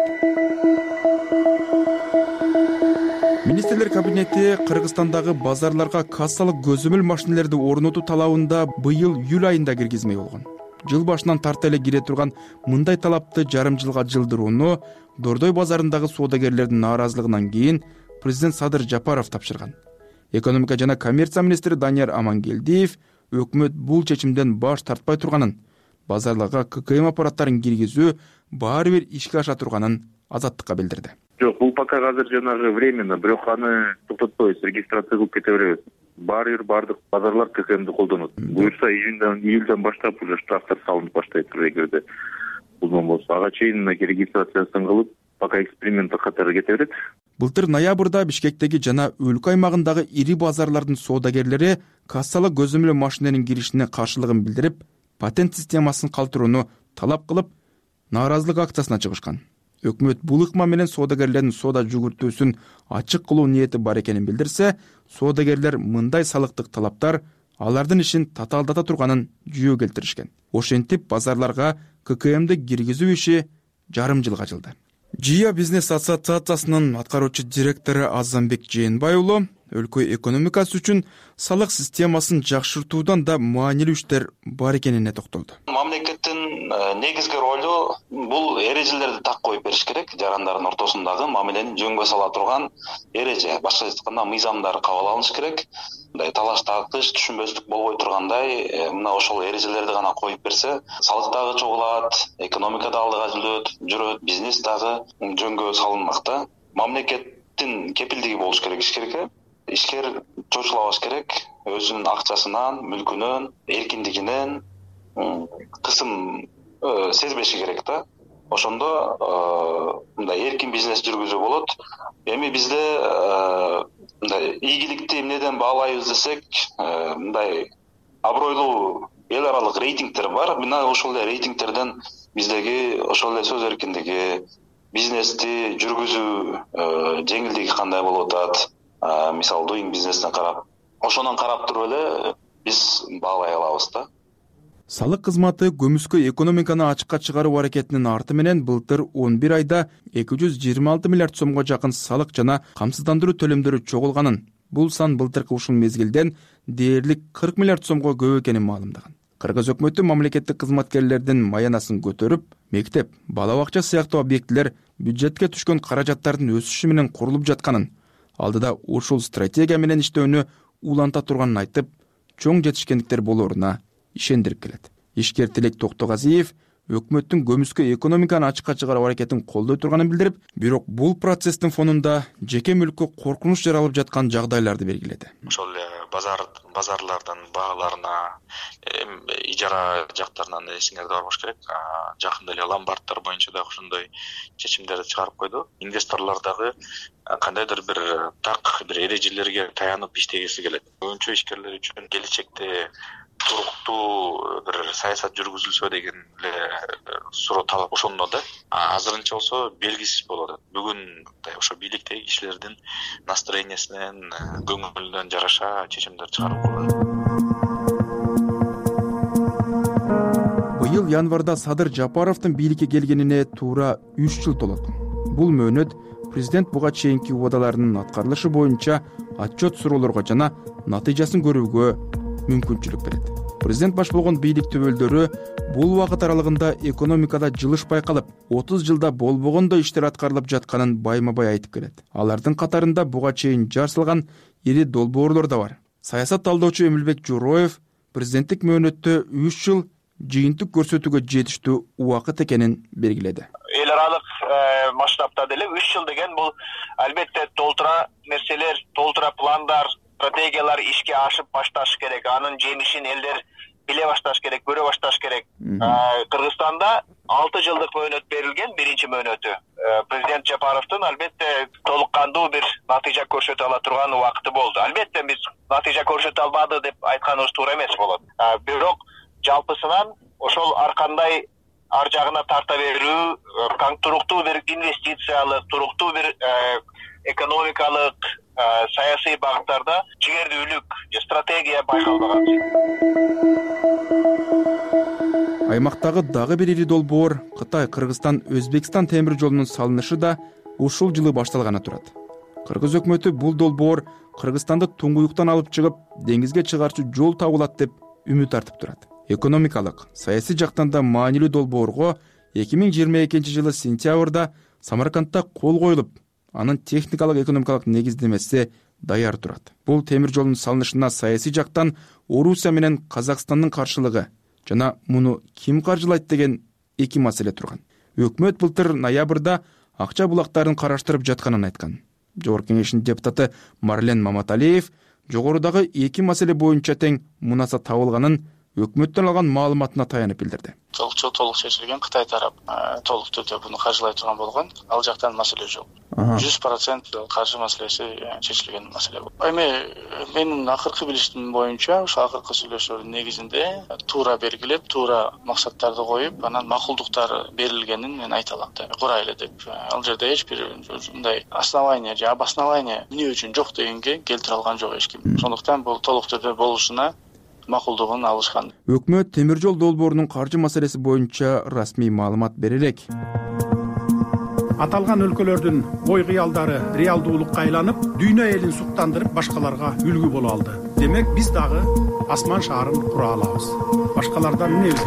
Министрлер кабинети Кыргызстандагы базарларга кассалык көзөмөл машинелерди орнотуу талабында быйыл июль айында киргизмей болгон. Жыл башынан тарта эле кире турган мындай талапты жарым жылга жылдырууну Дордой базарындагы соодагерлердин нааразылыгынан кийин президент Садыр Жапаров тапшырган. Экономика жана коммерция министри Данияр Амангелдиев өкмөт бул чечимден баш тартпай турганын, базарларга ККМ аппараттарын киргизүү баары бир ишке аша турганын Азаттыкка билдирди. Жок, бул пока азыр жанагы временно, бирок аны токтотпойбуз, регистрация кылып кете беребиз. Бардык базарлар ККМди колдонот. Буюрса июльдан баштап уже штрафтар салынып баштайт эгерде бузган болсо. Ага чейин регистрациясын кылып, пока эксперименттик катары кете берет. Былтыр ноябрда Бишкектеги жана өлкө аймагындагы ири базарлардын соодагерлери кассалык көзөмөл машиненин киришине каршылыгын билдирип, патент системасын калтырууну талап кылып, нааразылык акциясына чыгышкан. Өкмөт бул ыкма менен соодагерлердин соода жүгүртүүсүн ачык кылуу ниети бар экенин билдирсе, соодагерлер мындай салыктык талаптар алардын ишин татаалдата турганын жүйө келтиришкен. Ошентип базарларга ККМди киргизүү иши жарым жылга жылды. ЖИА бизнес ассоциациясынын аткаруучу директору Азамбек Жээнбай уулу өлкө экономикасы үчүн салык системасын жакшыртуудан да маанилүү иштер бар экенине токтолду. Мамлекеттин негизги ролу бул эрежелерди так коюп бериш керек. Жарандардын ортосундагы мамилени жөнгө сала турган эреже, башкача айтканда мыйзамдар кабыл алыныш керек. Мындай талаш тартыш, түшүнбөстүк болбой тургандай, мына ошол эрежелерди гана коюп берсе, салык дагы чогулат, экономика да алдыга жүрөт, бизнес дагы жөнгө салынмак да. Мамлекеттин кепилдиги болуш керек ишкерге. Ишкер чочулабаш керек, өзүнүн акчасынан, мүлкүнөн, эркиндигинен кысым сезбеши керек да. Ошондо мындай эркин бизнес жүргүзүү болот. Эми бизде мындай ийгиликти эмнеден баалайбыз десек, мындай абройлуу эл аралык рейтингтер бар. Мына ошол эле рейтингтерден биздеги ошол эле сөз эркиндиги, бизнести жүргүзүү жеңилдиги кандай болуп атат? Мисалы doing бизнесине карап, ошонун карап туруп эле биз баалай алабыз да. Салык кызматы көмүскө экономиканы ачыкка чыгаруу аракетинин арты менен былтыр 11 айда 226 миллиард сомго жакын салык жана камсыздандыруу төлөмдөрү чогулганын, бул сан былтыркы ушул мезгилден дээрлик 40 миллиард сомго көп экенин маалымдаган. Кыргыз өкмөтү мамлекеттик кызматкерлердин маянасын көтөрүп, мектеп, бала бакча сыяктуу объектилер бюджетке түшкөн каражаттардын өсүшү менен курулуп жатканын, алдыда ушул стратегия менен иштөөнү уланта турганын айтып, чоң жетишкендиктер болоруна ишендирип келет. Ишкер Тилек Токтогазиев өкмөттүн көмүскө экономиканы ачыкка чыгаруу аракетин колдой турганын билдирип, бирок бул процесстин фонунда жеке мүлккө коркунуч жаралып жаткан жагдайларды белгиледи. Ошол эле базарлардын бааларына, ижара жактарынан эсиңерде барбаш керек. Жакында эле ломбардтар боюнча да ошондой чечимдерди чыгарып койду. Инвесторлор дагы кандайдыр бир так бир эрежелерге таянып иштегиси келет. Көбүнчө ишкерлер үчүн келечекте туруктуу бир саясат жүргүзүлсө деген эле суроо талап ошондо да. Азырынча болсо белгисиз болуп атат. Бүгүн ошо бийликтеги кишилердин настроениясынан, көңүлүнөн жараша чечимдер чыгарып коет. Быйыл январда Садыр Жапаровдун бийликке келгенине туура 3 жыл толот. Бул мөөнөт президент буга чейинки убадаларынын аткарылышы боюнча отчет суроолорго жана натыйжасын көрүүгө мүмкүнчүлүк берет. Президент баш болгон бийлик төбөлдөрү бул убакыт аралыгында экономикада жылыш байкалып, 30 жылда болбогондой иштер аткарылып жатканын байма-бай айтып келет. Алардын катарында буга чейин жар салган ири долбоорлор да бар. Саясат талдоочу Эмилбек Журоев президенттик мөөнөттө 3 жыл жыйынтык көрсөтүүгө жетиштүү убакыт экенин белгиледи. Эл аралык масштабта деле 3 жыл деген бул албетте толтура нерселер, толтура пландар, стратегиялар ишке ашып башташ керек. Анын жемишин элдер биле башташ керек, көрө башташ керек. Кыргызстанда 6 жылдык мөөнөт берилген, биринчи мөөнөтү. Президент Жапаровдун албетте толук кандуу бир натыйжа көрсөтө ала турган убакыты болду. Албетте биз натыйжа көрсөтө албады деп айтканыбыз туура эмес болот. Бирок жалпысынан ошол ар кандай ар жагына тарта берүү, туруктуу бир инвестициялык, туруктуу бир экономикалык, саясий багыттарда жигердүүлүк, стратегия байкалбаган. Аймактагы дагы бир ири долбоор Кытай, Кыргызстан, Өзбекстан темир жолунун салынышы да ушул жылы башталганы турат. Кыргыз өкмөтү бул долбоор Кыргызстанды туңгуюктан алып чыгып, деңизге чыгарчу жол табылат деп үмүт артып турат. Экономикалык, саясий жактан да маанилүү долбоорго 2022 жылы сентябрда Самаркандта кол коюлуп, анын техникалык экономикалык негиздемеси даяр турат. Бул темир жолдун салынышына саясий жактан Орусия менен Казакстандын каршылыгы жана муну ким каржылайт деген эки маселе турган. Өкмөт былтыр ноябрда акча булактарын караштырып жатканын айткан. Жогорку кеңештин депутаты Марлен Маматалиев жогорудагы эки маселе боюнча тең мунаса табылганын өкмөттөн алган маалыматына таянып билдирди. Толук чечилген, Кытай тарап толук түрдө буну каржылай турган болгон, ал жактан маселе жок. 100% каржы маселеси чечилген маселе. Эми менин акыркы билишим боюнча, ошол акыркы сүйлөшүүлөрдүн негизинде туура белгилеп, туура максаттарды коюп, анан макулдуктар берилгенин мен айта алам. Курайлы деп. Ал жерде эч бир мындай основание же обоснование эмне үчүн жок дегенге келтире алган жок эч ким. Сондуктан бул толук түрдө болушуна макулдугун алышкан. Өкмөт темир жол долбоорунун каржы маселеси боюнча расмий маалымат бере элек. Аталган өлкөлөрдүн ой кыялдары реалдуулукка айланып, дүйнө элин суктандырып, башкаларга үлгү боло алды. Демек, биз дагы асман шаарын кура алабыз. Башкалардан эмнебиз?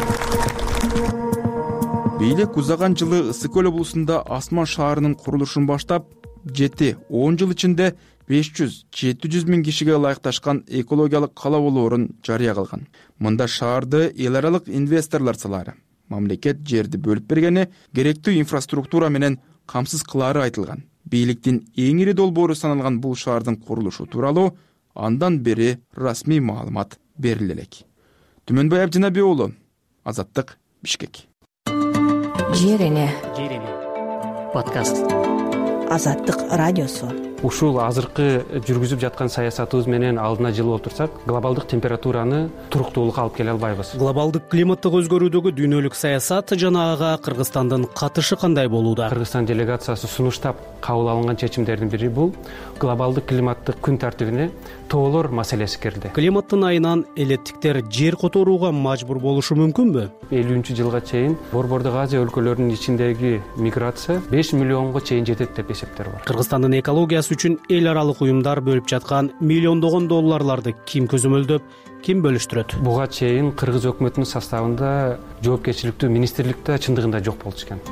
Бийлик узаган жылы Ысык көл облусунда асман шаарынын курулушун баштап, 7-10 жыл ичинде 500-700 миң кишиге ылайыкташкан экологиялык кала болоорун жарыя кылган. Мында шаарды эл аралык инвесторлор салары, мамлекет жерди бөлүп бергени, керектүү инфраструктура менен камсыз кылаары айтылган. Бийликтин эң ири долбоору саналган бул шаардын курулушу тууралуу андан бери расмий маалымат бериле элек. Түмөнбай Абдинаби уулу, Азаттык, Бишкек. Жерине подкаст. Азаттык радиосу. Ушул азыркы жүргүзүп жаткан саясатыбыз менен алдына жылып отурсак, глобалдык температураны туруктуулукка алып келе албайбыз. Глобалдык климаттык өзгөрүүдөгү дүйнөлүк саясат жана ага Кыргызстандын катышы кандай болууда? Кыргызстан делегациясы сунуштап кабыл алынган чечимдердин бири бул глобалдык климаттык күн тартибине тоолор маселеси кирди. Климаттын айынан элеттиктер жер которууга мажбур болушу мүмкүнбү? 50-жылга чейин Борбордук Азия өлкөлөрүнүн ичиндеги миграция 5 миллионго чейин жетет деп эсептер бар. Кыргызстандын экологиясы үчүн эл аралык уюмдар бөлүп жаткан миллиондогон долларларды ким көзөмөлдөп, ким бөлүштүрөт? Буга чейин Кыргыз өкмөтүнүн составында жоопкерчиликтүү министрликте чындыгында жок болчу экен.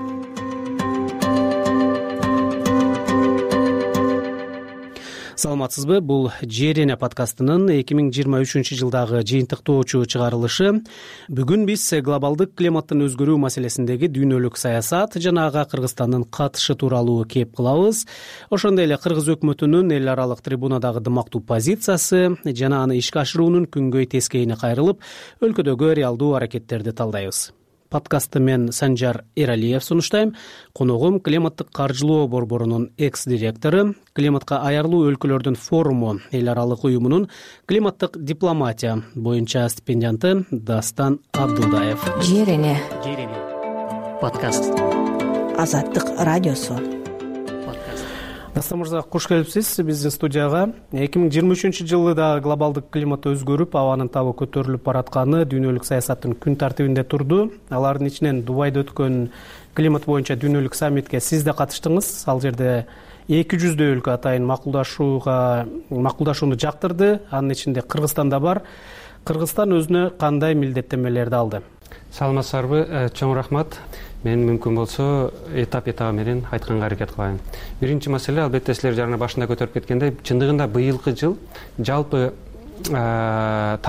Саламатсызбы? Бул Жерине подкастынын 2023 жылдагы жыйынтыктоочу чыгарылышы. Бүгүн биз глобалдык климаттын өзгөрүү маселесиндеги дүйнөлүк саясат жана ага Кыргызстандын катышы тууралуу кеп кылабыз. Ошондой эле Кыргыз өкмөтүнүн эл аралык трибунадагы дымактуу позициясы жана аны ишке ашыруунун күнгөй тескейине кайрылып, өлкөдөгү реалдуу аракеттерди талдайбыз. Подкастты мен Санжар Эралиев сунуштайм. Коногум климаттык каржылоо борборунун экс-директору, климатка аярлуу өлкөлөрдүн форуму эл аралык уюмунун климаттык дипломатия боюнча стипендианты Дастан Абдулдаев. Жерине подкаст. Азаттык радиосу. Дастан мырза, куш келипсиз биздин студияга. 2023 жылы да глобалдык климат өзгөрүп, абанын табы көтөрүлүп баратканы дүйнөлүк саясаттын күн тартибинде турду. Алардын ичинен Дубайда өткөн климат боюнча дүйнөлүк саммитке сиз да катыштыңыз. Ал жерде 200 өлкө атайын макулдашууну жактырды. Анын ичинде Кыргызстан да бар. Кыргызстан өзүнө кандай милдеттенмелерди алды? Саламатсыздарбы, чоң рахмат. Мен мүмкүн болсо этап менен айтканга аракет кылайын. Биринчи маселе, албетте силер жарына башында көтөрүп кеткендей, чындыгында быйылкы жыл жалпы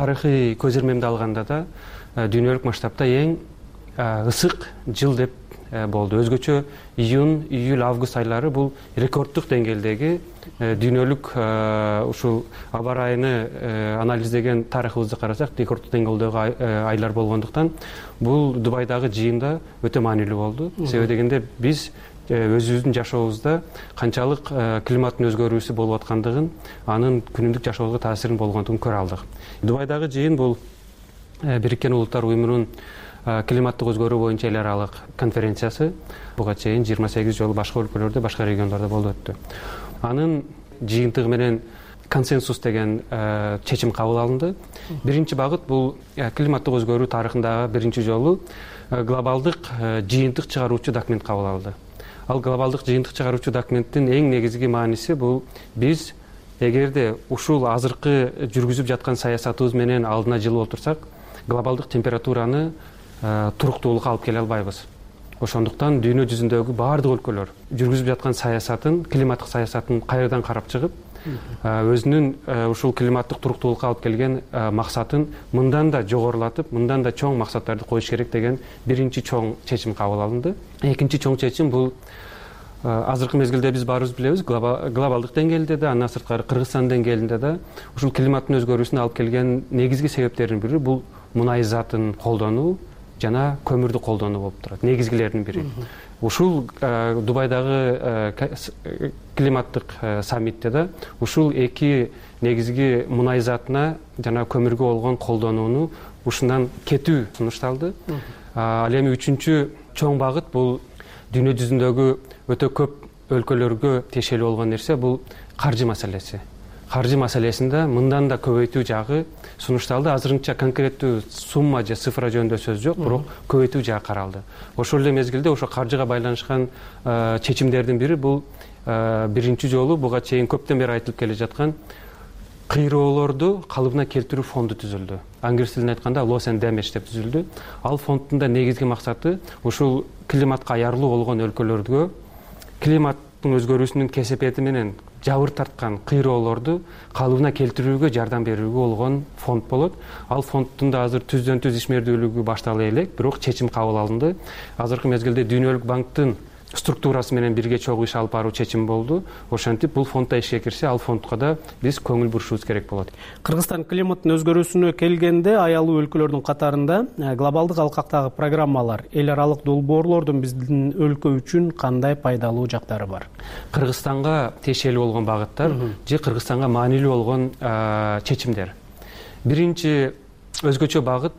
тарыхый көзөрмөмдү алганда да дүйнөлүк масштабта эң ысык жыл деп болду. Өзгөчө июнь, июль, август айлары бул рекорддук деңгээлдеги дүйнөлүк ушул аба ырайыны анализдеген тарыхыбызды карасак рекорддук деңгээлдеги айлар болгондуктан бул Дубайдагы жыйында өтө маанилүү болду. Себеби дегенде биз өзүбүздүн жашообузда канчалык климаттын өзгөрүүсү болуп аткандыгын, анын күнүмдүк жашообузга таасирин болгондугун көрө алдык. Дубайдагы жыйын бул Бириккен Улуттар Уюмунун климаттык өзгөрүү боюнча эл аралык конференциясы. Буга чейин 28 жолу башка өлкөлөрдө, башка региондордо болуп өттү. Анын жыйынтыгы менен консенсус деген чечим кабыл алынды. Биринчи багыт бул климаттык өзгөрүү тарыхындагы биринчи жолу глобалдык жыйынтык чыгаруучу документ кабыл алынды. Ал глобалдык жыйынтык чыгаруучу документтин эң негизги мааниси бул биз эгерде ушул азыркы жүргүзүп жаткан саясатыбыз менен алдына жылып отурсак, глобалдык температураны туруктуулукка алып келе албайбыз. Ошондуктан дүйнө жүзүндөгү баардык өлкөлөр жүргүзүп жаткан саясатын, климаттык саясатын кайрадан карап чыгып, өзүнүн ушул климаттык туруктуулукка алып келген максатын мындан да жогорулатып, мындан да чоң максаттарды коюш керек деген биринчи чоң чечим кабыл алынды. Экинчи чоң чечим бул азыркы мезгилде биз баарыбыз билебиз, глобалдык деңгээлде да, андан сырткары Кыргызстан деңгээлинде да ушул климаттын өзгөрүүсүнө алып келген негизги себептердин бири бул мунай затын колдонуу жана көмүрдү колдонуу болуп турат. Негизгилердин бири. Ушул Дубайдагы климаттык саммитте да ушул эки негизги мунай затына жана көмүргө болгон колдонууну ушундан кетүү сунушталды. Ал эми үчүнчү чоң багыт бул дүйнө жүзүндөгү өтө көп өлкөлөргө тиешелүү болгон нерсе бул каржы маселеси. Каржы маселесинде мындан да көбөйтүү жагы сунушталды. Азырынча конкреттүү сумма же цифра жөнүндө сөз жок, бирок көбөйтүү жагы каралды. Ошол эле мезгилде ошо каржыга байланышкан чечимдердин бири бул биринчи жолу буга чейин көптөн бери айтылып келе жаткан кыйроолорду калыбына келтирүү фонду түзүлдү. Англис тилинде айтканда loss and damage деп түзүлдү. Ал фонддун да негизги максаты ушул климатка аярлуу болгон өлкөлөргө климаттын өзгөрүүсүнүн кесепети менен жабыр тарткан кыйроолорду калыбына келтирүүгө жардам берүүгө болгон фонд болот. Ал фонддун да азыр түздөн түз ишмердүүлүгү баштала элек, бирок чечим кабыл алынды. Азыркы мезгилде Дүйнөлүк банктын структурасы менен бирге чогуу иш алып баруу чечим болду. Ошентип бул фондда ишке кирсе, ал фондко да биз көңүл бурушубуз керек болот. Кыргызстан климаттын өзгөрүүсүнө келгенде аялуу өлкөлөрдүн катарында глобалдык алкактагы программалар, эл аралык долбоорлордун биздин өлкө үчүн кандай пайдалуу жактары бар? Кыргызстанга тиешелүү болгон багыттар же Кыргызстанга маанилүү болгон чечимдер. Биринчи өзгөчө багыт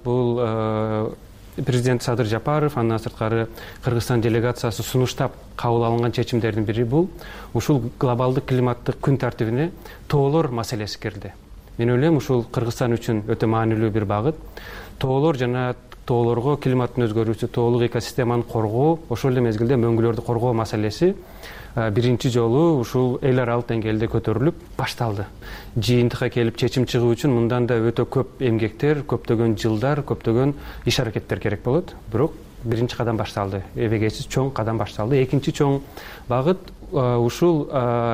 бул Президент Садыр Жапаров, андан сырткары Кыргызстан делегациясы сунуштап кабыл алынган чечимдердин бири бул ушул глобалдык климаттык күн тартибине тоолор маселеси кирди. Мен ойлойм, ушул Кыргызстан үчүн өтө маанилүү бир багыт. Тоолор жана тоолорго климаттын өзгөрүүсү, тоолук экосистеманы коргоо, ошол эле мезгилде мөңгүлөрдү коргоо маселеси биринчи жолу ушул эл аралык деңгээлде көтөрүлүп башталды. Жыйынтыкка келип чечим чыгуу үчүн мындан да өтө көп эмгектер, көптөгөн жылдар, көптөгөн иш аракеттер керек болот. Бирок биринчи кадам башталды. Эбегейсиз чоң кадам башталды. Экинчи чоң багыт ушул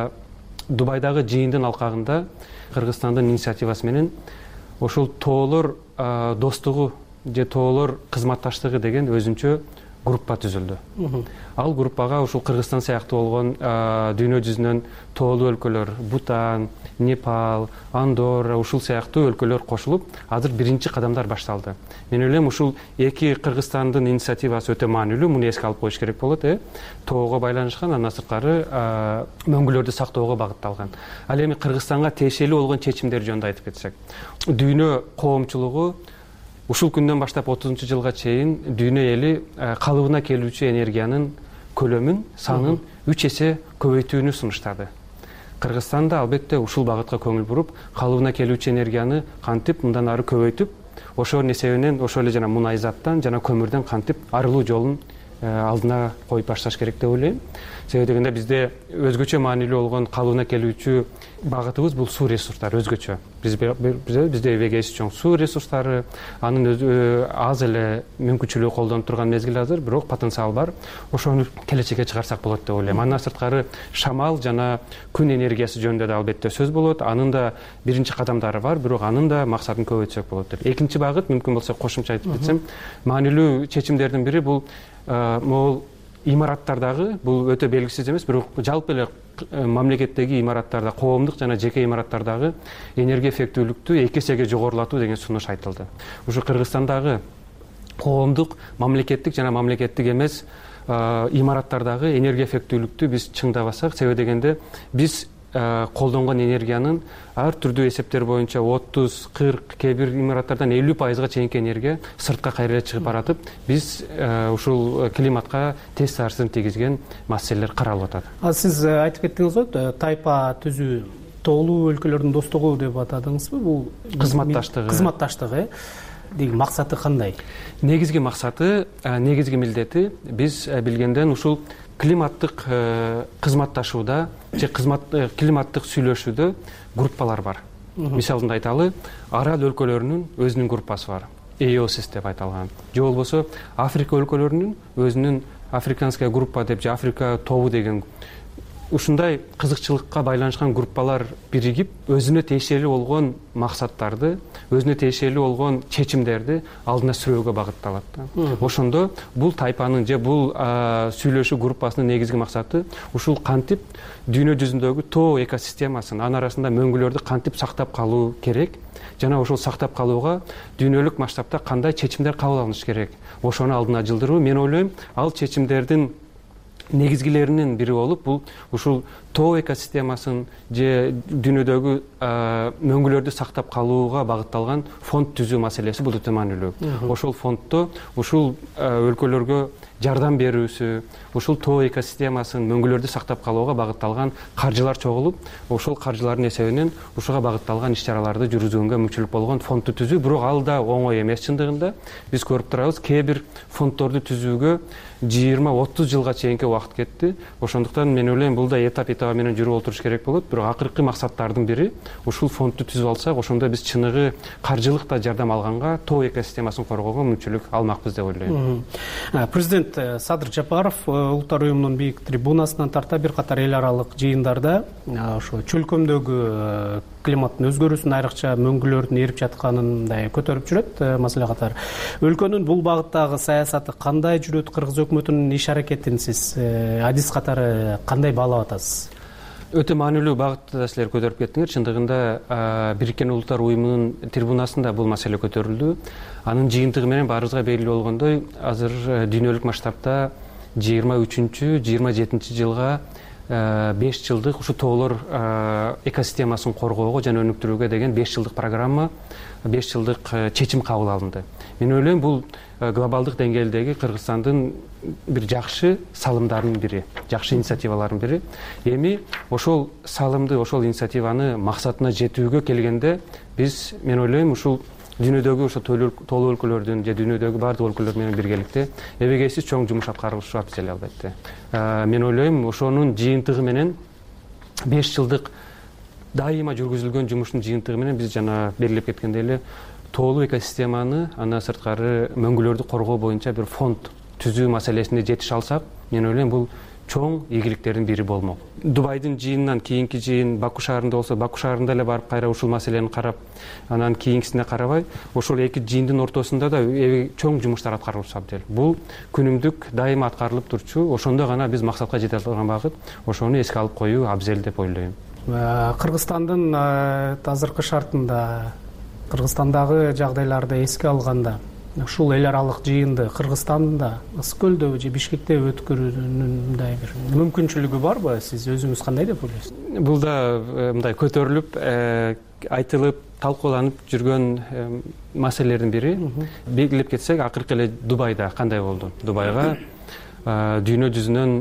Дубайдагы жыйындын алкагында Кыргызстандын инициативасы менен ошол тоолор достугу же тоолор кызматташтыгы деген өзүнчө группа түзүлдү. Ал группага ушул Кыргызстан сыяктуу болгон дүйнө жүзүнөн тоолуу өлкөлөр, Бутан, Непал, Андорра, ушул сыяктуу өлкөлөр кошулуп, азыр биринчи кадамдар башталды. Мен ойлойм, ушул эки Кыргызстандын инициативасы өтө маанилүү, муну эске алып коюш керек болот. Тоого байланышкан, андан сырткары мөңгүлөрдү сактоого багытталган. Ал эми Кыргызстанга тиешелүү болгон чечимдер жөнүндө айтып кетсек, дүйнө коомчулугу ушул күндөн баштап 30-жылга чейин дүйнө эли калыбына келүүчү энергиянын көлөмүн, санын 3 эсе көбөйтүүнү сунуштады. Кыргызстан да албетте ушул багытка көңүл буруп, калыбына келүүчү энергияны кантип мындан ары көбөйтүп, ошонун эсебинен ошол эле жана мунай заттан жана көмүрдөн кантип арылуу жолун алдына коюп башташ керек деп ойлойм. Себеби дегенде бизде өзгөчө маанилүү болгон калыбына келүүчү багытыбыз бул суу ресурстары өзгөчө. Бизде эбегейсиз чоң суу ресурстары, анын аз эле мүмкүнчүлүгү колдонуп турган мезгил азыр, бирок потенциал бар. Ошону келечекке чыгарсак болот деп ойлойм. Андан сырткары шамал жана күн энергиясы жөнүндө да албетте сөз болот. Анын да биринчи кадамдары бар, бирок анын да максатын көбөйтсөк болот деп. Экинчи багыт, мүмкүн болсо кошумча айтып кетсем, маанилүү чечимдердин бири бул могул имараттардагы бул өтө белгисиз эмес, бирок жалпы эле мамлекеттеги имараттарда, коомдук жана жеке имараттардагы энергия эффектүүлүктү 2 эсеге жогорулатуу деген сунуш айтылды. Ушу Кыргызстандагы коомдук, мамлекеттик жана мамлекеттик эмес имараттардагы энергия эффектүүлүктү биз чыңдабасак, себеби дегенде биз колдонгон энергиянын ар түрдүү эсептер боюнча 30-40, кээ бир имараттардан 50%га чейинки энергия сыртка кайра чыгып баратып, биз ушул климатка терс таасирин тийгизген маселелер каралып атат. Сиз айтып кеттиңиз го, тайпа түзүү, тоолуу өлкөлөрдүн достугу деп атадыңызбы? Бул кызматташтыгы деген максаты кандай? Негизги максаты, негизги милдети биз билгенден ушул климаттык кызматташууда же климаттык сүйлөшүүдө группалар бар. Мисалында айталы, арал өлкөлөрүнүн өзүнүн группасы бар. EOSIS деп айтылган. Же болбосо Африка өлкөлөрүнүн өзүнүн африканская группа деп же Африка тобу деген ушундай кызыкчылыкка байланышкан группалар биригип, өзүнө тиешелүү болгон максаттарды, өзүнө тиешелүү болгон чечимдерди алдына сүрөөгө багытталат. Ошондо бул тайпанын же бул сүйлөшүү группасынын негизги максаты ушул кантип дүйнө жүзүндөгү тоо экосистемасын, анын арасында мөңгүлөрдү кантип сактап калуу керек, жана ошол сактап калууга дүйнөлүк масштабта кандай чечимдер кабыл алыныш керек, ошону алдына жылдыруу. Мен ойлойм, ал чечимдердин негизгилеринин бири болуп, бул ушул тоо экосистемасын же дүйнөдөгү мөңгүлөрдү сактап калууга багытталган фонд түзүү маселеси бул өтө маанилүү. Ошол фонддо ушул өлкөлөргө жардам берүүсү, ушул тоо экосистемасын мөңгүлөрдү сактап калууга багытталган каржылар чогулуп, ошол каржылардын эсебинен ушуга багытталган иш-чараларды жүргүзгөнгө мүмкүнчүлүк болгон фондду түзүү. Бирок ал да оңой эмес чындыгында. Биз көрүп турабыз, кээ бир фонддорду түзүүгө 20-30 жылга чейинки убакыт кетти. Ошондуктан мен ойлойм, бул да этап менен жүрүп отуруш керек болот. Бирок акыркы максаттардын бири ушул фондду түзүп алсак, ошондо биз чыныгы каржылык да жардам алганга, тоо экосистемасын коргоого мүмкүнчүлүк алмакпыз деп ойлойм. Президент Садыр Жапаров улуттар уюмунун бийик трибунасынан тарта бир катар эл аралык жыйындарда ошо чөлкөмдөгү климаттын өзгөрүүсүн, айрыкча мөңгүлөрдүн эрип жатканын көтөрүп жүрөт. Маселе катары өлкөнүн бул багыттагы саясаты кандай жүрөт? Кыргыз өкмөтүнүн иш аракетин сиз адис катары кандай баалап атасыз? Өтө маанилүү багытта силер көтөрүп кеттиңер. Чындыгында Бириккен Улуттар уюмунун трибунасында бул маселе көтөрүлдү. Анын жыйынтыгы менен баарыбызга белгилүү болгондой, азыр дүйнөлүк масштабта 23-27 жылга 5 жылдык ушу тоолор экосистемасын коргоого жана өнүктүрүүгө деген 5 жылдык программа, 5 жылдык чечим кабыл алынды. Мен ойлойм, бул глобалдык деңгээлдеги Кыргызстандын бир жакшы салымдарынын бири, жакшы инициативалардын бири. Эми ошол салымды, ошол инициативаны максатына жетүүгө келгенде биз, мен ойлойм, ушул дүйнөдөгү ошо тоолуу өлкөлөрдүн же дүйнөдөгү бардык өлкөлөр менен биргеликте эбегейсиз чоң жумуш аткарылышы абзел, албетте. Мен ойлойм, ошонун жыйынтыгы менен 5 жылдык дайыма жүргүзүлгөн жумуштун жыйынтыгы менен биз жана белгилеп кеткендей эле тоолуу экосистеманы, андан сырткары мөңгүлөрдү коргоо боюнча бир фонд түзүү маселесине жетише алсак, мен ойлойм, бул чоң ийгиликтердин бири болмок. Дубайдын жыйынынан кийинки жыйын Баку шаарында болсо, Баку шаарында эле барып кайра ушул маселени карап, анан кийинкисине карабай, ошол эки жыйындын ортосунда да чоң жумуштар аткарылышы абзел. Бул күнүмдүк дайыма аткарылып турчу, ошондо гана биз максатка жете алган багыт, ошону эске алып коюу абзел деп ойлойм. Кыргызстандын азыркы шартында, Кыргызстандагы жагдайларды эске алганда, ушул эл аралык жыйынды Кыргызстанда, Ысык көлдө же Бишкекте өткөрүүнүн мындай бир мүмкүнчүлүгү барбы? Сиз өзүңүз кандай деп ойлойсуз? Бул да мындай көтөрүлүп, айтылып, талкууланып жүргөн маселелердин бири. Белгилеп кетсек, акыркы эле Дубайда кандай болду? Дубайга дүйнө жүзүнөн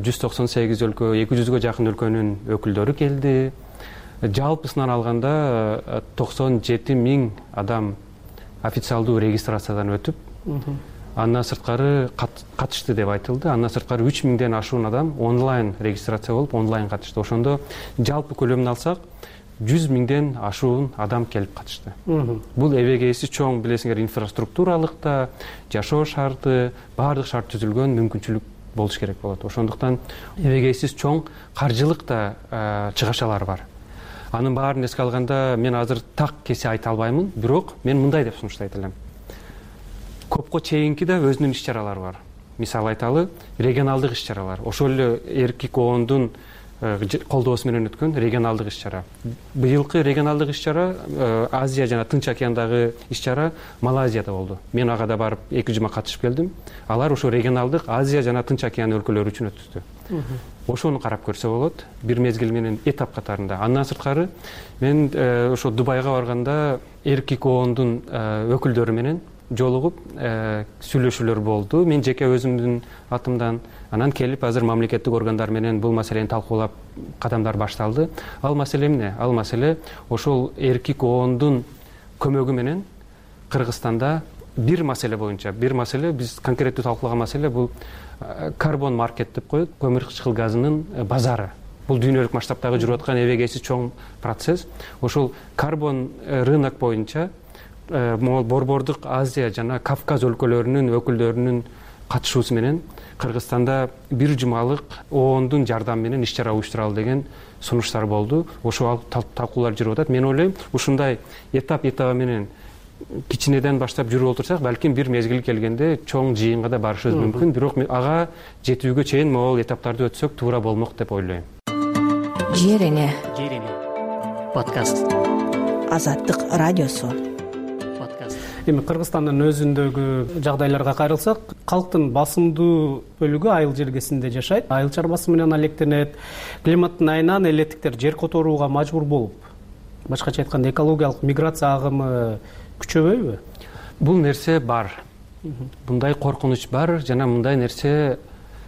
198 өлкө, 200гө жакын өлкөнүн өкүлдөрү келди. Жалпысынан алганда 97 000 адам официалдуу регистрациядан өтүп, андан сырткары катышты деп айтылды. Андан сырткары 3000ден ашуун адам онлайн регистрация болуп, онлайн катышты. Ошондо жалпы көлөмүн алсак, 100 000ден ашуун адам келип катышты. Бул эбегейсиз чоң, билесиңер, инфраструктуралык да, жашоо шарты, баардык шарт түзүлгөн мүмкүнчүлүк болуш керек болот. Ошондуктан эбегейсиз чоң каржылык да чыгашалар бар. Анын баарын эске алганда мен азыр так кесе айта албаймын, бирок мен мындай деп сунуштайт элем. Копко чейинки да өзүнүн иш-чаралары бар. мисалы айталы регионалдык иш чаралар, ошол эле эркек оондун колдоосу менен өткөн регионалдык иш чара. Быйылкы регионалдык иш чара Азия жана Тынч океандагы иш чара Малайзияда болду. Мен ага да барып 2 жума катышып келдим. Алар ошо регионалдык Азия жана Тынч океан өлкөлөрү үчүн өткөздү. Ошону карап көрсө болот, бир мезгил менен этап катарында. Андан сырткары мен ошо Дубайга барганда эркек оондун өкүлдөрү менен жолугуп сүйлөшүүлөр болду. Мен жеке өзүмдүн атымдан анан келип азыр мамлекеттик органдар менен бул маселени талкуулап кадамдар башталды. Ал маселе эмне? Ал маселе ошол эркек оондун көмөгү менен Кыргызстанда бир маселе боюнча, бир маселе биз конкреттүү талкуулаган маселе бул карбон маркет деп коет, көмүр кычкыл газынын базары. Бул дүйнөлүк масштабтагы жүрүп аткан эбегейсиз чоң процесс. Ошол карбон рынок боюнча могул борбордук Азия жана Кавказ өлкөлөрүнүн өкүлдөрүнүн катышуусу менен Кыргызстанда бир жумалык оондун жардамы менен иш чара уюштуралы деген сунуштар болду. Ошол талкуулар жүрүп атат. Мен ойлойм, ушундай этап менен кичинеден баштап жүрүп отурсак, балким бир мезгил келгенде чоң жыйынга да барышыбыз мүмкүн. Бирок ага жетүүгө чейин могул этаптарды өтсөк туура болмок деп ойлойм. Жер эне подкаст. Азаттык радиосу. Эми Кыргызстандын өзүндөгү жагдайларга кайрылсак, калктын басымдуу бөлүгү айыл жергесинде жашайт. Айыл чарбасы менен алектенет. Климаттын айынан элеттиктер жер которууга мажбур болуп, башкача айтканда экологиялык миграция агымы күчөбөйбү? Бул нерсе бар. Мындай коркунуч бар жана мындай нерсе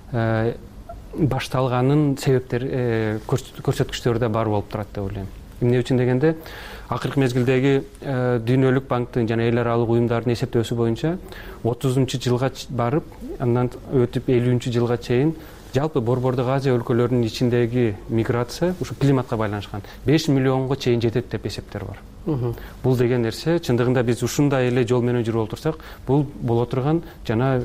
башталганын себептери, көрсөткүчтөрү да бар болуп турат деп ойлойм. Эмне үчүн дегенде, акыркы мезгилдеги Дүйнөлүк банктын жана эл аралык уюмдардын эсептөөсү боюнча 30-жылга барып, андан өтүп 50-жылга чейин жалпы борбордук Азия өлкөлөрүнүн ичиндеги миграция ушу климатка байланышкан 5 миллионго чейин жетет деп эсептер бар. Бул деген нерсе чындыгында биз ушундай эле жол менен жүрүп отурсак, бул боло турган жана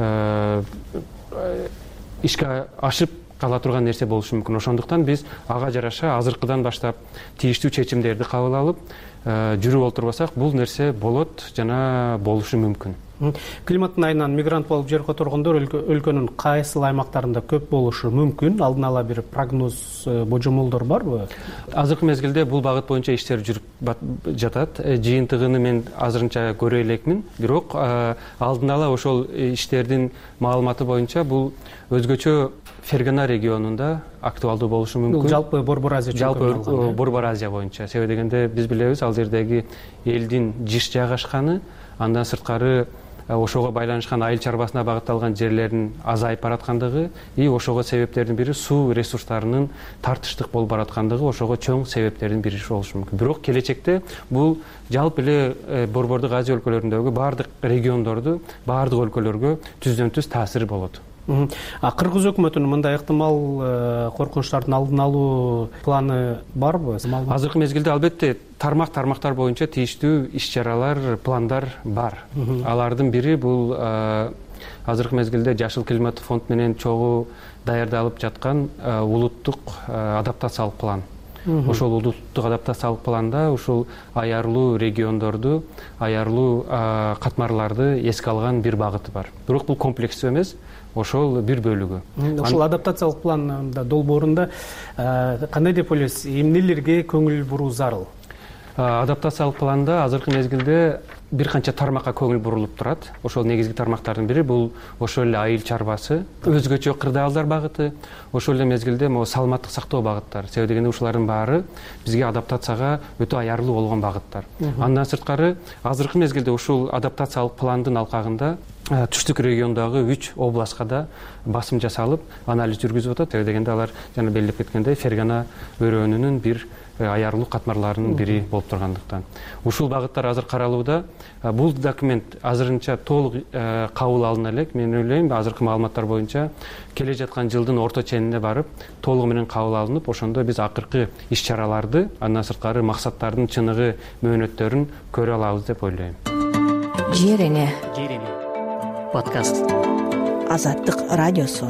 ишке ашып кала турган нерсе болушу мүмкүн. Ошондуктан биз ага жараша азыркыдан баштап тийиштүү чечимдерди кабыл алып жүрүп отурбасак, бул нерсе болот жана болушу мүмкүн. Климаттын айынан мигрант болуп жер которгондор өлкөнүн кайсыл аймактарында көп болушу мүмкүн? Алдын ала бир прогноз, божомолдор барбы? Азыркы мезгилде бул багыт боюнча иштер жүрүп жатат. Жыйынтыгын мен азырынча көрө элекмин. Бирок алдын ала ошол иштердин маалыматы боюнча бул өзгөчө Фергана регионунда актуалдуу болушу мүмкүн. Жалпы Борбор Азия чөйрөсүндө. Жалпы Борбор Азия боюнча. Себеби дегенде биз билебиз, ал жердеги элдин жыш жайгашканы, андан сырткары ошого байланышкан айыл чарбасына багытталган жерлердин азайып бараткандыгы, ошого себептердин бири суу ресурстарынын тартыштык болуп бараткандыгы ошого чоң себептердин бири болушу мүмкүн. Бирок келечекте бул жалпы эле Борбордук Азия өлкөлөрүндөгү баардык региондорду, баардык өлкөлөргө түздөн-түз таасири болот. Кыргыз өкмөтүнүн мындай ыктымал коркунучтардын алдын алуу планы барбы? Азыркы мезгилде албетте тармактар боюнча тийиштүү иш чаралар, пландар бар. Алардын бири бул азыркы мезгилде Жашыл климат фонд менен чогуу даярдалып жаткан улуттук адаптациялык план. Ошол улуттук адаптациялык планда ушул аярлуу региондорду, аярлуу катмарларды эске алган бир багыты бар. Бирок бул комплекстүү эмес, ошол бир бөлүгү. Ошол адаптациялык пландын долбоорунда кандай деп ойлойсуз, эмнелерге көңүл буруу зарыл? Адаптациялык планда азыркы мезгилде бир канча тармакка көңүл бурулуп турат. Ошол негизги тармактардын бири бул ошол эле айыл чарбасы, өзгөчө кырдаалдар багыты, ошол эле мезгилде саламаттык сактоо багыттары. Себеби дегенде ушулардын баары бизге адаптацияга өтө аярлуу болгон багыттар. Андан сырткары азыркы мезгилде ушул адаптациялык пландын алкагында түштүк региондогу 3 областка да басым жасалып, анализ жүргүзүп атат. Себеби дегенде алар жана белгилеп кеткендей Фергана өрөөнүнүн бир аярлуу катмарларынын бири болуп тургандыктан. Ушул багыттар азыр каралууда. Бул документ азырынча толук кабыл алына элек. Мен ойлойм, азыркы маалыматтар боюнча келе жаткан жылдын орто ченине барып, толугу менен кабыл алынып, ошондо биз акыркы иш чараларды, андан сырткары максаттардын чыныгы, мөөнөттөрүн көрө алабыз деп ойлойм. Жер эне подкаст. Азаттык радиосу.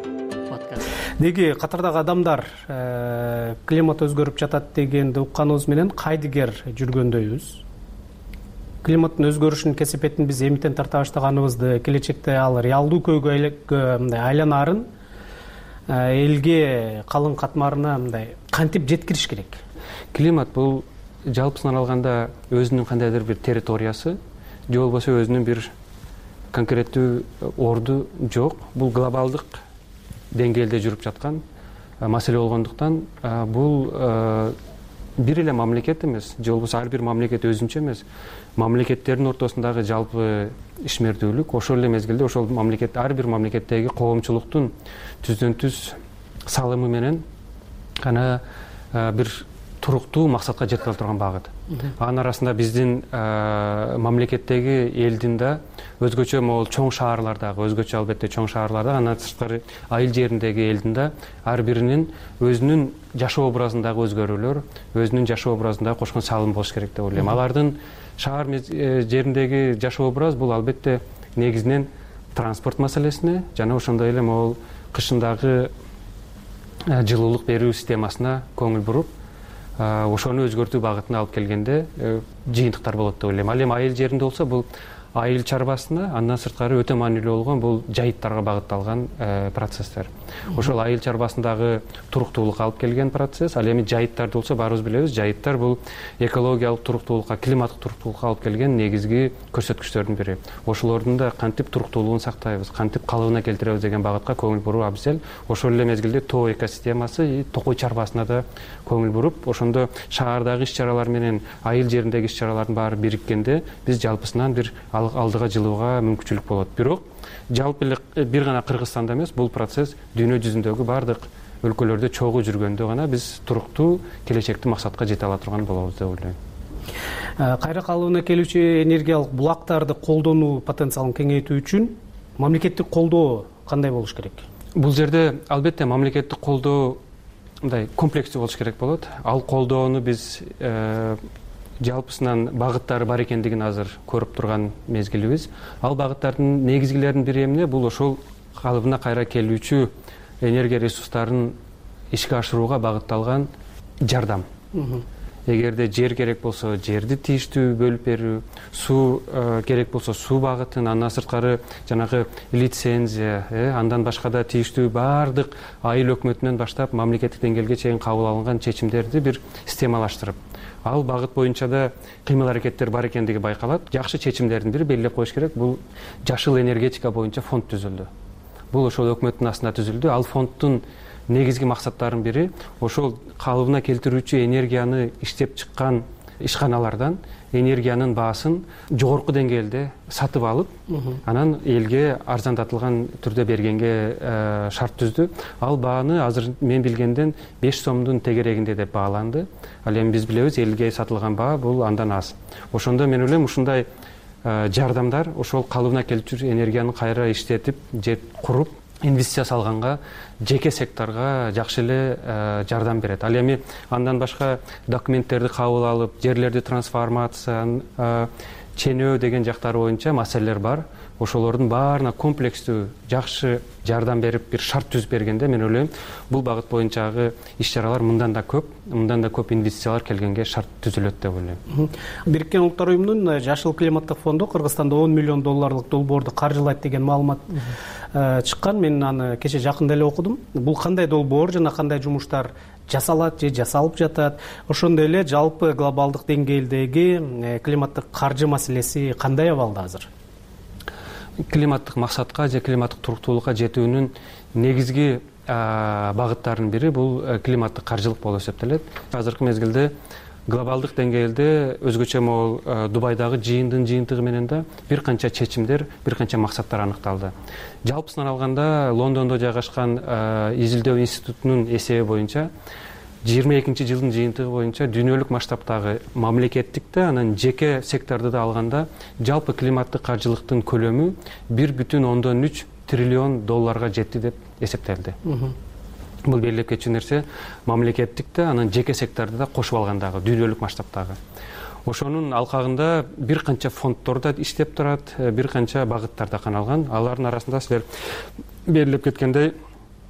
Неге катардагы адамдар климат өзгөрүп жатат дегенди укканыбыз менен кайдыгер жүргөндөйбүз? климаттын өзгөрүшүнүн кесепетин биз эмитен тарта баштаганыбызды, келечекте ал реалдуу көйгөйгө мындай айланаарын элге, калың катмарына мындай кантип жеткириш керек? Климат бул жалпысынан алганда өзүнүн кандайдыр бир территориясы же болбосо өзүнүн бир конкреттүү орду жок. Бул глобалдык деңгээлде жүрүп жаткан маселе болгондуктан бул бир эле мамлекет эмес, же болбосо ар бир мамлекет өзүнчө эмес, мамлекеттердин ортосундагы жалпы ишмердүүлүк, ошол эле мезгилде ошол мамлекет, ар бир мамлекеттеги коомчулуктун түздөн түз салымы менен гана бир туруктуу максатка жетип ала турган багыт. Анын арасында биздин мамлекеттеги элдин да өзгөчө могул чоң шаарлардагы, өзгөчө албетте чоң шаарларда, андан тышкары айыл жериндеги элдин да ар биринин өзүнүн жашоо образындагы өзгөрүүлөр, өзүнүн жашоо образындагы кошкон салымы болуш керек деп ойлойм. Алардын шаар жериндеги жашоо образ бул албетте негизинен транспорт маселесине жана ошондой эле могул кышындагы жылуулук берүү системасына көңүл буруп, ошону өзгөртүү багытына алып келгенде жыйынтыктар болот деп ойлойм. Ал эми айыл жеринде болсо бул айыл чарбасына, андан сырткары өтө маанилүү болгон бул жайыттарга багытталган процесстер. Ошол айыл чарбасындагы туруктуулукка алып келген процесс. Ал эми жайыттарды болсо баарыбыз билебиз, жайыттар бул экологиялык туруктуулукка, климаттык туруктуулукка алып келген негизги көрсөткүчтөрдүн бири. Ошолордун да кантип туруктуулугун сактайбыз, кантип калыбына келтиребиз деген багытка көңүл буруу абзел. Ошол эле мезгилде тоо экосистемасы, токой чарбасына да көңүл буруп, ошондо шаардагы иш-чаралар менен айыл жериндеги иш-чаралардын баары бириккенде биз жалпысынан бир алдыга жылууга мүмкүнчүлүк болот. Бирок жалпы эле бир гана Кыргызстанда эмес, бул процесс дүйнө жүзүндөгү бардык өлкөлөрдө чогуу жүргөндө гана биз туруктуу келечекти максатка жете ала турган болобуз деп ойлойм. Кайра калыбына келүүчү энергиялык булактарды колдонуу потенциалын кеңейтүү үчүн мамлекеттик колдоо кандай болуш керек? Бул жерде албетте мамлекеттик колдоо мындай комплекстүү болуш керек болот. Ал колдоону биз жалпысынан багыттары бар экендигин азыр көрүп турган мезгилибиз. Ал багыттардын негизгилеринин бири эмне? Бул ошол калыбына кайра келүүчү энергия ресурстарын ишке ашырууга багытталган жардам. Эгерде жер керек болсо жерди тийиштүү бөлүп берүү, суу керек болсо суу багытын, андан сырткары жанагы лицензия, андан башка да тийиштүү бардык айыл өкмөтүнөн баштап мамлекеттик деңгээлге чейин кабыл алынган чечимдерди бир системалаштырып, ал багыт боюнча да кыймыл аракеттер бар экендиги байкалат. Жакшы чечимдердин бири белгилеп коюш керек, бул жашыл энергетика боюнча фонд түзүлдү. Бул ошол өкмөттүн астында түзүлдү. Ал фонддун негизги максаттарынын бири ошол калыбына келтирүүчү энергияны иштеп чыккан ишканалардан энергиянын баасын жогорку деңгээлде сатып алып, анан элге арзандатылган түрдө бергенге шарт түздү. Ал бааны азыр мен билгенден 5 сомдун тегерегинде деп бааланды. Ал эми биз билебиз, элге сатылган баа бул андан аз. Ошондо мен ойлойм, ушундай жардамдар ошол калыбына келүүчү энергияны кайра иштетип же куруп инвестиция салганга, жеке секторго жакшы эле жардам берет. Ал эми андан башка документтерди кабыл алып, жерлерди трансформация, ченөө деген жактары боюнча маселелер бар. Ошолордун баарына комплекстүү жакшы жардам берип, бир шарт түзүп бергенде мен ойлойм, бул багыт боюнчагы иш-чаралар мындан да көп инвестициялар келгенге шарт түзүлөт деп ойлойм. Бириккен Улуттар уюмунун жашыл климаттык фонду Кыргызстанда $10 миллион долбоорду каржылайт деген маалымат чыккан. Мен аны кече жакында эле окудум. Бул кандай долбоор жана кандай жумуштар жасалат же жасалып жатат? Ошондой эле жалпы глобалдык деңгээлдеги климаттык каржы маселеси кандай абалда азыр? Климаттык максатка же климаттык туруктуулукка жетүүнүн негизги багыттарынын бири бул климаттык каржылык болуп эсептелет. Азыркы мезгилде глобалдык деңгээлде өзгөчө могул Дубайдагы жыйындын жыйынтыгы менен да бир канча чечимдер, бир канча максаттар аныкталды. Жалпысынан алганда Лондондо жайгашкан изилдөө институтунун эсеби боюнча 22 жылдын жыйынтыгы боюнча дүйнөлүк масштабтагы мамлекеттик да, анан жеке секторду да алганда жалпы климаттык каржылыктын көлөмү 1,3 триллион долларга жетти деп эсептелди. Бул белгилеп кетчү нерсе мамлекеттик да, анан жеке секторду да кошуп алгандагы дүйнөлүк масштабтагы. Ошонун алкагында бир канча фонддор да иштеп турат, бир канча багыттар да каналган. Алардын арасында силер белгилеп кеткендей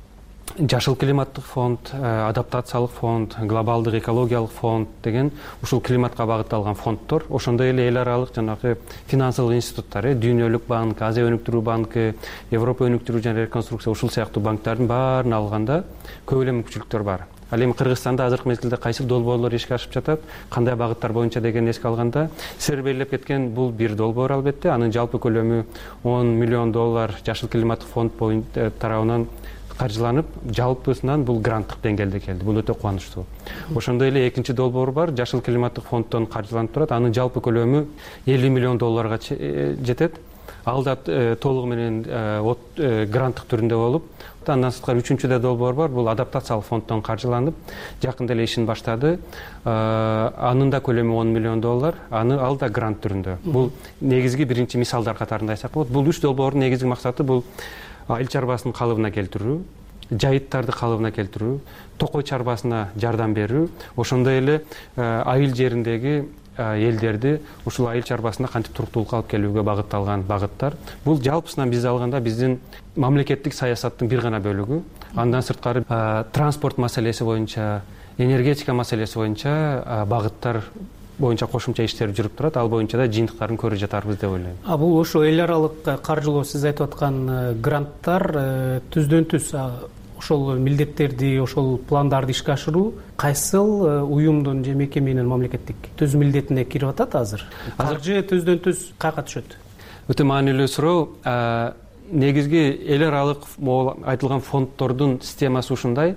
жашыл климаттык фонд, адаптациялык фонд, глобалдык экологиялык фонд деген ушул климатка багытталган фонддор, ошондой эле эл аралык жанагы финансылык институттар, Дүйнөлүк банк, Азия өнүктүрүү банкы, Европа өнүктүрүү жана реконструкция ушул сыяктуу банктардын баарын алганда көп эле мүмкүнчүлүктөр бар. Ал эми Кыргызстанда азыркы мезгилде кайсы долбоорлор ишке ашып жатат, кандай багыттар боюнча деген эске алганда, силер белгилеп кеткен бул бир долбоор албетте, анын жалпы көлөмү $10 миллион жашыл климаттык фонд тарабынан каржыланып, жалпысынан бул гранттык деңгээлде келди. Бул өтө кубанычтуу. Ошондой эле экинчи долбоор бар, жашыл климаттык фонддон каржыланып турат. Анын жалпы көлөмү $50 миллион жетет. Ал да толугу менен гранттык түрүндө болуп, андан сырткары үчүнчү да долбоор бар. Бул адаптациялык фонддон каржыланып, жакында эле ишин баштады. Анын да көлөмү $10 миллион. Ал да грант түрүндө. Бул негизги биринчи мисалдар катарында айсак болот. Бул 3 долбоордун негизги максаты бул айыл чарбасын калыбына келтирүү, жайыттарды калыбына келтирүү, токой чарбасына жардам берүү, ошондой эле айыл жериндеги элдерди ушул айыл чарбасына кантип туруктуулукка алып келүүгө багытталган багыттар. Бул жалпысынан биз алганда биздин мамлекеттик саясаттын бир гана бөлүгү. Андан сырткары транспорт маселеси боюнча, энергетика маселеси боюнча багыттар боюнча кошумча иштер жүрүп турат. Ал боюнча да жыйынтыктарын көрүп жатарбыз деп ойлойм. Бул ошо эл аралык каржылоо, сиз айтып аткан гранттар түздөн түз ошол милдеттерди, ошол пландарды ишке ашыруу кайсыл уюмдун же мекеменин мамлекеттик түз милдетине кирип атат азыр? Каржы түздөн түз каяка түшөт? Өтө маанилүү суроо. Негизги эл аралык айтылган фонддордун системасы ушундай.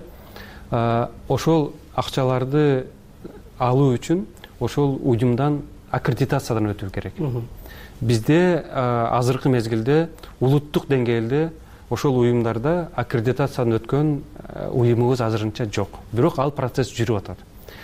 Ошол акчаларды алуу үчүн ошол уюмдан аккредитациядан өтүү керек. Бизде азыркы мезгилде улуттук деңгээлде ошол уюмдарда аккредитациядан өткөн уюмубуз азырынча жок. Бирок ал процесс жүрүп атат.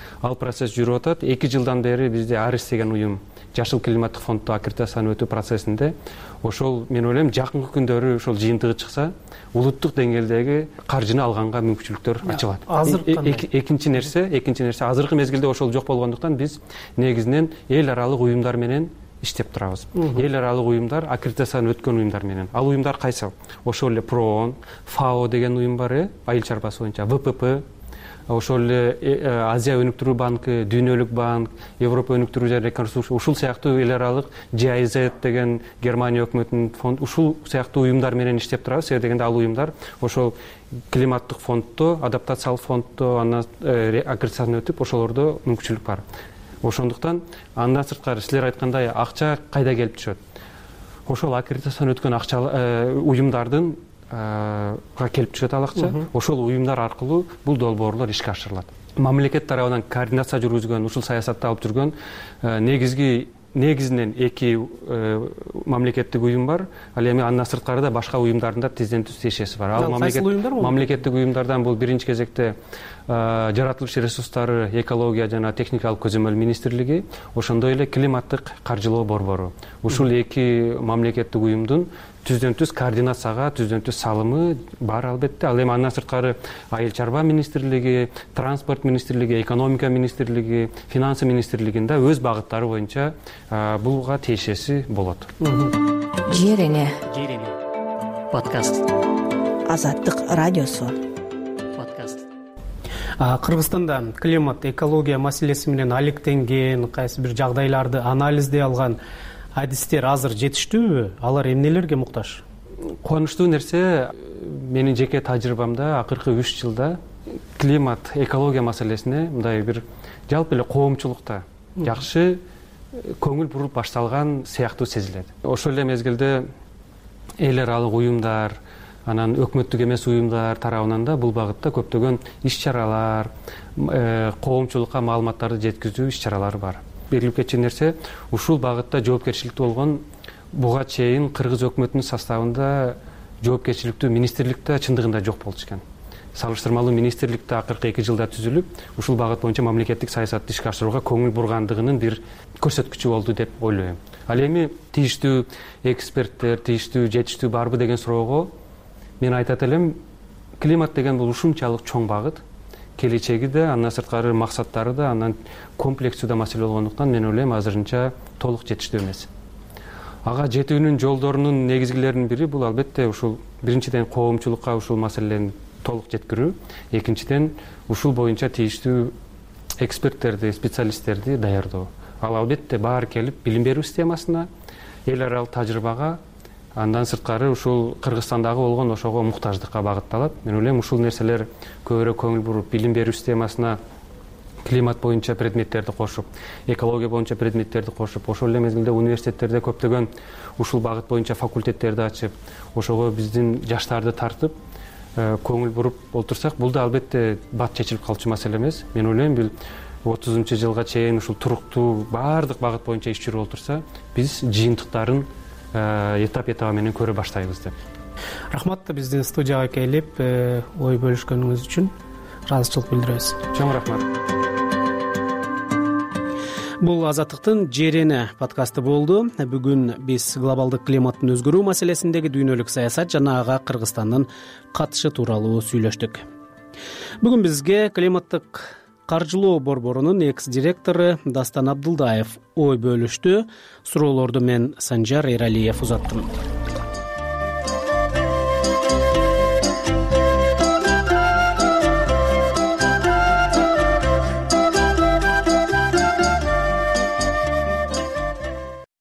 2 жылдан бери бизде Арис деген уюм жашыл климаттык фонддо аккредитациядан өтүү процессинде. Ошол мен ойлойм жакынкы күндөрү ошол жыйынтыгы чыкса, улуттук деңгээлдеги каржыны алганга мүмкүнчүлүктөр ачылат. Экинчи нерсе азыркы мезгилде ошол жок болгондуктан биз негизинен эл аралык уюмдар менен иштеп турабыз. Эл аралык уюмдар, аккредитациядан өткөн уюмдар менен. Ал уюмдар кайсы? Ошол эле ПРООН, ФАО деген уюм бар, айыл чарбасы боюнча, ВПП, ошол эле Азия өнүктүрүү банкы, Дүйнөлүк банк, Европа өнүктүрүү жана реконструкция, ушул сыяктуу эл аралык GIZ деген Германия өкмөтүнүн фонд, ушул сыяктуу уюмдар менен иштеп турабыз. Себеби дегенде ал уюмдар ошол климаттык фонддо, адаптациялык фонддо андан аккредитациядан өтүп, ошолордо мүмкүнчүлүк бар. Ошондуктан андан сырткары силер айткандай акча кайда келип түшөт? Ошол аккредитациядан өткөн акча уюмдардын келип түшөт ал акча. Ошол уюмдар аркылуу бул долбоорлор ишке ашырылат. Мамлекет тарабынан координация жүргүзгөн, ушул саясатты алып жүргөн негизинен 2 мамлекеттик уюм бар. Ал эми андан сырткары да башка уюмдардын да тизден түз тиешеси бар. Ал мамлекеттик уюмдардан бул биринчи кезекте жаратылыш ресурстары, экология жана техникалык көзөмөл министрлиги, ошондой эле климаттык каржылоо борбору. Ушул 2 мамлекеттик уюмдун түздөн түз координацияга, түздөн түз салымы бар албетте. Ал эми андан сырткары айыл чарба министрлиги, транспорт министрлиги, экономика министрлиги, финансы министрлигинде өз багыттары боюнча булга тиешеси болот. Жер эне подкаст. Азаттык радиосу. Кыргызстанда климат, экология маселеси менен алектенген, кайсы бир жагдайларды анализдей алган адистер азыр жетиштүүбү? Алар эмнелерге муктаж? Кубанычтуу нерсе, менин жеке тажрыйбамда акыркы 3 жылда климат, экология маселесине мындай бир жалпы эле коомчулукта жакшы көңүл буруп башталган сыяктуу сезилет. Ошол эле мезгилде эл аралык уюмдар, анан өкмөттүк эмес уюмдар тарабынан да бул багытта көптөгөн иш-чаралар, коомчулукка маалыматтарды жеткизүү иш-чаралары бар. Белгилеп кетчү нерсе, ушул багытта жоопкерчиликтүү болгон буга чейин кыргыз өкмөтүнүн составында жоопкерчиликтүү министрликте чындыгында жок болчу экен. Салыштырмалуу министрликте акыркы 2 жылда түзүлүп, ушул багыт боюнча мамлекеттик саясатты ишке ашырууга көңүл бургандыгынын бир көрсөткүчү болду деп ойлойм. Ал эми тийиштүү эксперттер, тийиштүү жетиштүү барбы деген суроого мен айтат элем, климат деген бул ушунчалык чоң багыт, келечеги да, андан сырткары максаттары да, андан комплексүү да маселе болгондуктан мен ойлойм азырынча толук жетиштүү эмес. Ага жетүүнүн жолдорунун негизгилеринин бири бул албетте ушул биринчиден коомчулукка ушул маселени толук жеткирүү, экинчиден ушул боюнча тийиштүү эксперттерди, специалисттерди даярдоо. Ал албетте баары келип билим берүү системасына, эл аралык тажрыйбага, андан сырткары ушул Кыргызстандагы болгон ошого муктаждыкка багытталат. Мен ойлойм ушул нерселер көбүрөөк көңүл буруп, билим берүү системасына климат боюнча предметтерди кошуп, экология боюнча предметтерди кошуп, ошол эле мезгилде университеттерде көптөгөн ушул багыт боюнча факультеттерди ачып, ошого биздин жаштарды тартып көңүл буруп олтурсак, бул да албетте бат чечилип калчу маселе эмес. Мен ойлойм бул 30-жылга чейин ушул туруктуу баардык багыт боюнча иш жүрүп олтурса, биз жыйынтыктарын этап менен көрө баштайбыз деп. Рахмат, биздин студияга келип ой бөлүшкөнүңүз үчүн ыраазычылык билдиребиз. Чоң рахмат. Бул Азаттыктын Жерени подкасты болду. Бүгүн биз глобалдык климаттын өзгөрүү маселесиндеги дүйнөлүк саясат жана ага Кыргызстандын катышы тууралуу сүйлөштүк. Бүгүн бизге климаттык каржылоо борборунун экс-директору Дастан Абдылдаев ой бөлүштү. Суроолорду мен Санжар Эралиев узаттым.